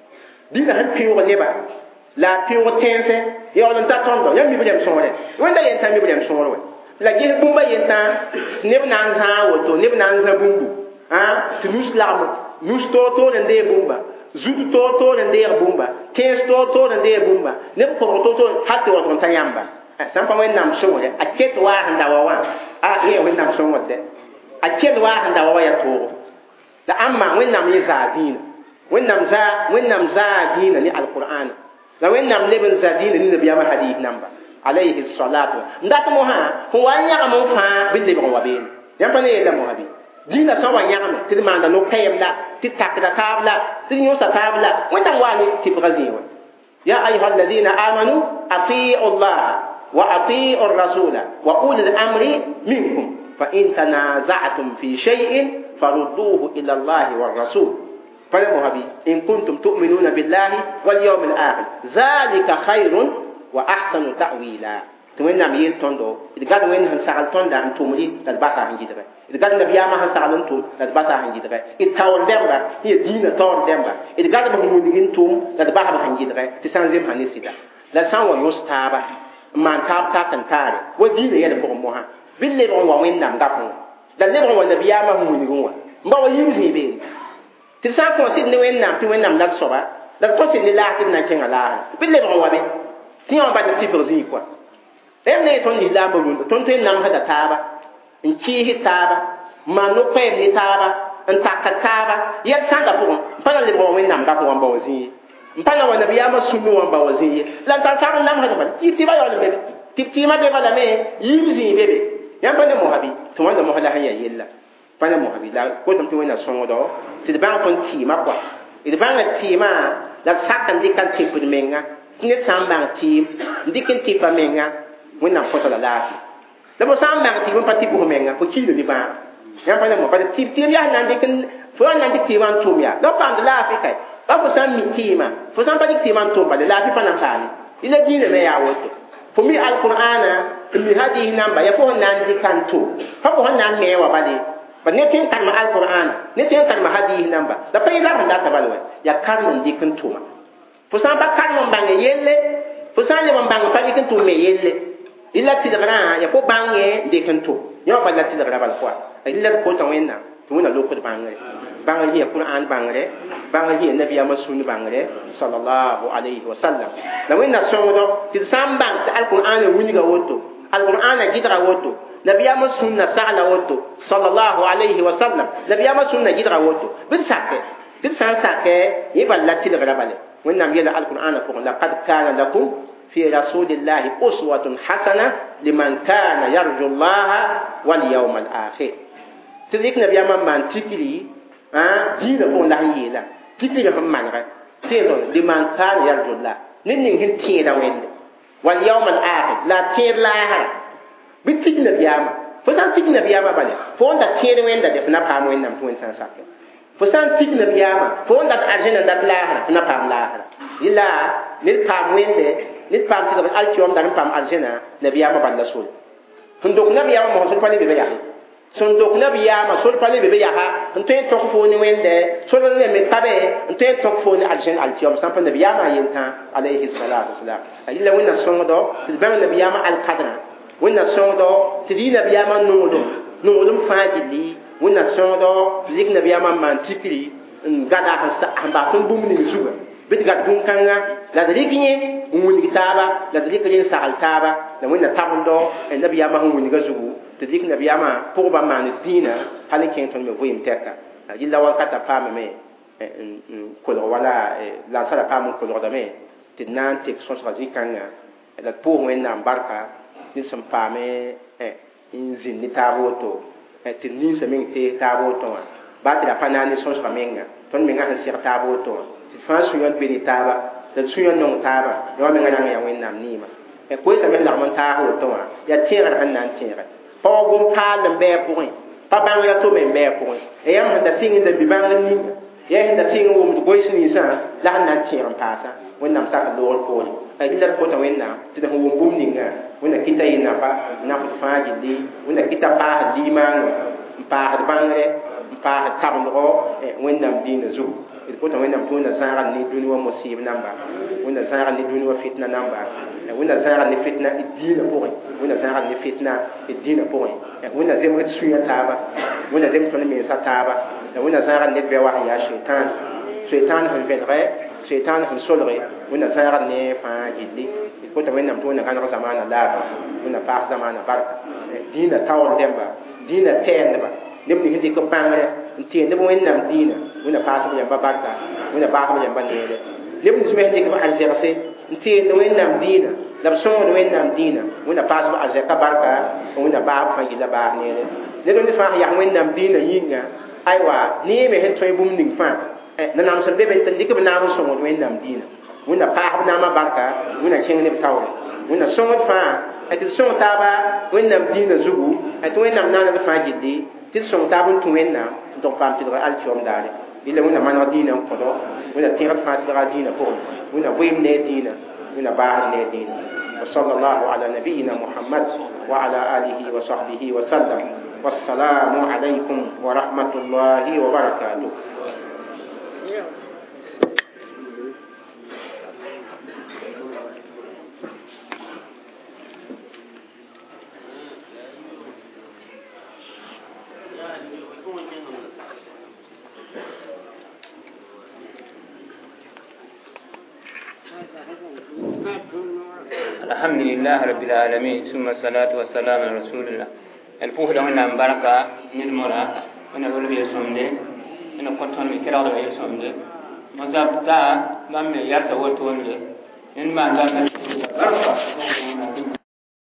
dina han piwo ne ba la piwo tense ya on ta ton do ya mi bi dem sore wanda yen ta mi bi dem sore la ge bumba yenta neb nan za woto neb nan za bumbu ha tu muslam nus to to nde bumba zudu to to nde bumba tes to to nde bumba neb ko to to hatte woto tan yamba sam pa wen nam so a ket wa handa wa wa a ye wen nam so wonde a ket wa handa wa ya to la amma wen nam yi za din wen nam za wen nam za din ni alquran la wen nam leben za din ni nabiyama hadith namba alayhi salatu ndat mo ha ko wanya mo fa bille ko wabe yam pa ne da mo habi dina so wanya ma ti ma da no kayemla ti takda tabla ti nyo sa tabla wanda wani ti brazi wa ya ayuha alladhina amanu atii'u allah wa atii'u ar-rasula wa ulil amri minkum fa in tanaza'tum fi shay'in farudduhu ila allah war rasul fa mo habi in kuntum tu'minuna billahi wal yawmil akhir zalika khairun wa ahsanu ta'wila to wen nam yel tondo it gad wen han sagal tonda an tumri dal basa han jidre it gad nabiya ma han sagal tum dal basa han jidre it tawon demba ye dina tawon demba it gad ba mo digin tum dal basa han jidre ti sanzim han sida la san wa yustaba man tab ta kan tare wa dina yele ko mo ha bille ron wa wen nam gafo dal le ron wa nabiya ma mo ni gon wa mba wa yimzi be ti sa ko sin ne wen nam ti wen nam la soba dal ko sin ni la tin na cenga la bille ron wa be ti on ba de ti perzi quoi em ne ton ni la bolun ton ten nam hada taba in chi hi taba manu pe ni taba in takka taba yet sanga ko pana le bo wen nam da ko ba wazi pana wa nabiya ma sunu wa ba wazi lan ta ta nam hada ba ti ti ba yo le be ti ti ma be ba la me yimzi bebe yam ba ne mo habi to wanda mo hala hanya yella pa na mo habi la ko tum to wẽnna sõngdo tɩ d bãng tõnd tɩɩmã pʋa d bãngã tɩɩmã la d sak n dɩk n tɩpd menga tɩ ned sã n bãng tɩɩm n dɩk n tɩpa menga wẽnnaam kõta la laafɩ la bo sã n bãng tɩɩm n pa tɩpf menga fo kiilo ne bãag yãmb pa na mo pa tɩɩm tɩɩm yaa na n dɩk fo yaa na n dɩk tɩɩmã n tʋm yaa la paamd laafɩ kae ba fo sã n mi tɩɩmã fo sã n pa dɩk tɩɩmã n tʋm bale laafɩ pa na n paame ila diinã me yaa woto fo mi alqur'ana n mi hadis namba ya fo sẽn na n dɩk n tʋm pa fo sẽn na n me wa bale ba ne tõe n kalma alqur'ana ne tõe n kalma hadis namba la pa yela sẽn data bale wa yaa karem n dɩk n tʋma fo sã n pa karem n bãnge yelle fo sã n leb n bãng pa dɩk n tʋm me yelle ila tɩdgrã ya fo bãngẽ n dɩk n tʋm yõ bala tɩdgrã bal pʋa ila d kota wẽnnaam tɩ wẽnna lokd bãngre bãngr hiya qur'an bãngre bãngr hiya nabiyaamã sũnd bãngre sallallahu alayhi wa sallam la wẽnna sõngdo tɩ d sã n bãng tɩ alqur'ana wilga woto alqur'ana gɩdga woto nabiyaamã sũnna sagla woto sallallahu alayhi wa sallam nabiyaamã sũnna gɩdga woto bɩ d sake tɩ d sã n sake yẽ bal la tɩdgrã bale wẽnnaam yɛla alqur'ana pʋgẽ laqad kana lakum fi rasulillahi uswatun hasana liman kana yarju llaha walyawma alakhir tɩ dɩk nabiyaamã n maan tikri diinã pʋgẽ la sẽn yeela tikri sẽn manegɛ tɩ liman kana yarju llah ned ning sẽn tẽeda wẽnde walyawma alakhir la tẽed laasra bɩ tik nabiyaamã fo sã n tik nabiyaamã bale fo n dat tẽed wẽnda de f na paam wẽnnaam tɩ wẽnd sã n sake fo sã n tik nabiyaamã fo n dat arzẽna n dat laasra f na paam laasra yɩla ned paam wẽnde ned paam tɩ d altɩoom dar n paam arzẽna nabiyaamã balla sore sẽn dok nabiyaamã mosã sol pa le be be yaa sẽn dok nabiyaamã sol pa le be be yaa n tõe n tõk foo ne wẽnde sol n me tabe n tõe n tõk foo ne arzẽn altɩoom sã n pa nabiyaamã a yentã alayhi salatu wasalam a yɩla wẽnna sõngdo tɩ d bãng nabiyaamã alkadrã wẽnna sõngdo tɩ d yɩ nabiyaamã nongdem nongdem fãa gilli wẽnna sõngdo tɩ dɩk nabiyaamã n maan tikri n gada sẽn bas n bũmb ning zugã bɩ d gat bũn-kãngã la d rɩk yẽ n wilg taaba la d rɩk rẽ n sagl taaba la wẽnna tabendo nabiyaamã sẽn wilgã zugu tɩ dɩk nabiyaamã pʋgbã maan d dĩinã hal n kẽng tõnd me vɩɩm tɛka yɩla wakata paamame n kolg wala lansara paam n kolgdame tɩ d na n tek sõsga zĩ-kãngã la d pʋʋs wẽnnaam barka ned sẽn paame n zĩnd ne taab woto tɩ d ninsã meng tees taab woto wã baa tɩ la pa na n ne sõsga menga tõnd menga sẽn seg taab woto wã tɩ fãa sũ-yã be ne taaba la d sũ-yã nong taaba yõ menga rãng ya wẽnnaam niimã koeesã me lagm n taas woto wã yaa tẽegr sẽn na n tẽege pao gom paal n bɩ a pʋgẽ pa bãng ya to me n bɩ a pʋgẽ e yãmb sẽn da sɩng n da bɩ bãngr ninga yaa sẽn da sɩng n wʋmd goes ninsã la sẽn na n tẽeg n paasa wẽnnaam sak n loogr poore a yɩla d kota wẽnnaam tɩ d sẽn wʋm bũmb ninga wẽnna kɩta yɩ nafa nafd fãa gilli wẽnna kɩta paasd liimaango n paasd bãngre n paasd tabendgɔ wẽnnaam dĩinã zugu d kota wẽnnaam tɩ wẽnna zãagd ne dũni wã mosɩɩb namba wẽnna zãagd ne dũni wã fitna namba wẽnna zãagd ne fitna d diinã pʋgẽ wẽnna zãagd ne fitna d diinã pʋgẽ wẽnna zemg d sũ-yã taaba wẽnna zems tõnd mensa taaba la wẽnna zãagd ned bɩ wa sẽn yaa soetãan soetãan sẽn vẽlgɛ soetãan sẽn solge wẽnna zãagd ne fãa gilli d kota wẽnnaam tɩ wẽnna gãneg zamaana laafɩ wẽnna paas zamaana barka diinã taoor dẽmba diinã tɛɛndba neb ning sẽn dɩk b bãngre n tẽendb wẽnnaam diinã wẽnna paasb yãmba barka wẽnna baasb yãmba neere neb nins me sẽn dɩk b arzɛgse n teend wẽnnaam diinã la b sõngd wẽnnaam diinã wẽnna paasb arzɛka barka wẽnna baasb fãa gilla baas neere ned ned fãa sẽn yak wẽnnaam diinã yĩnga aywa neeme sẽn tõe bũmb ning fãa nanam sẽn be be tɩ dɩk b naam n sõngd wẽnnaam diinã wẽnna paasb naamã barka wẽnna kẽng neb taoore wẽnna sõngd fãa tɩ d sõng taaba wẽnnaam diinã zugu tɩ wẽnnaam naaneg fãa gilli tɩ d sõng taab n tũ wẽnnaam n tʋg paam tɩdg altɩoom daare ila wẽnna maneg dĩinã n kõdo wẽnna tẽgd fãa tɩdga dĩinã pʋgẽ wẽnna vɩɩm ne dĩinã wẽnna baasd ne dĩinã وصلى الله على نبينا محمد وعلى آله وصحبه وسلم والسلام عليكم ورحمة الله وبركاته. الحمد لله رب العالمين ثم الصلاة والسلام على رسول الله الفوه ده هنا بركة من مرا هنا بقول بيسومني هنا كنتون مكرا ولا بيسومني مزابتا ما ميارتا وتوني إن ما زال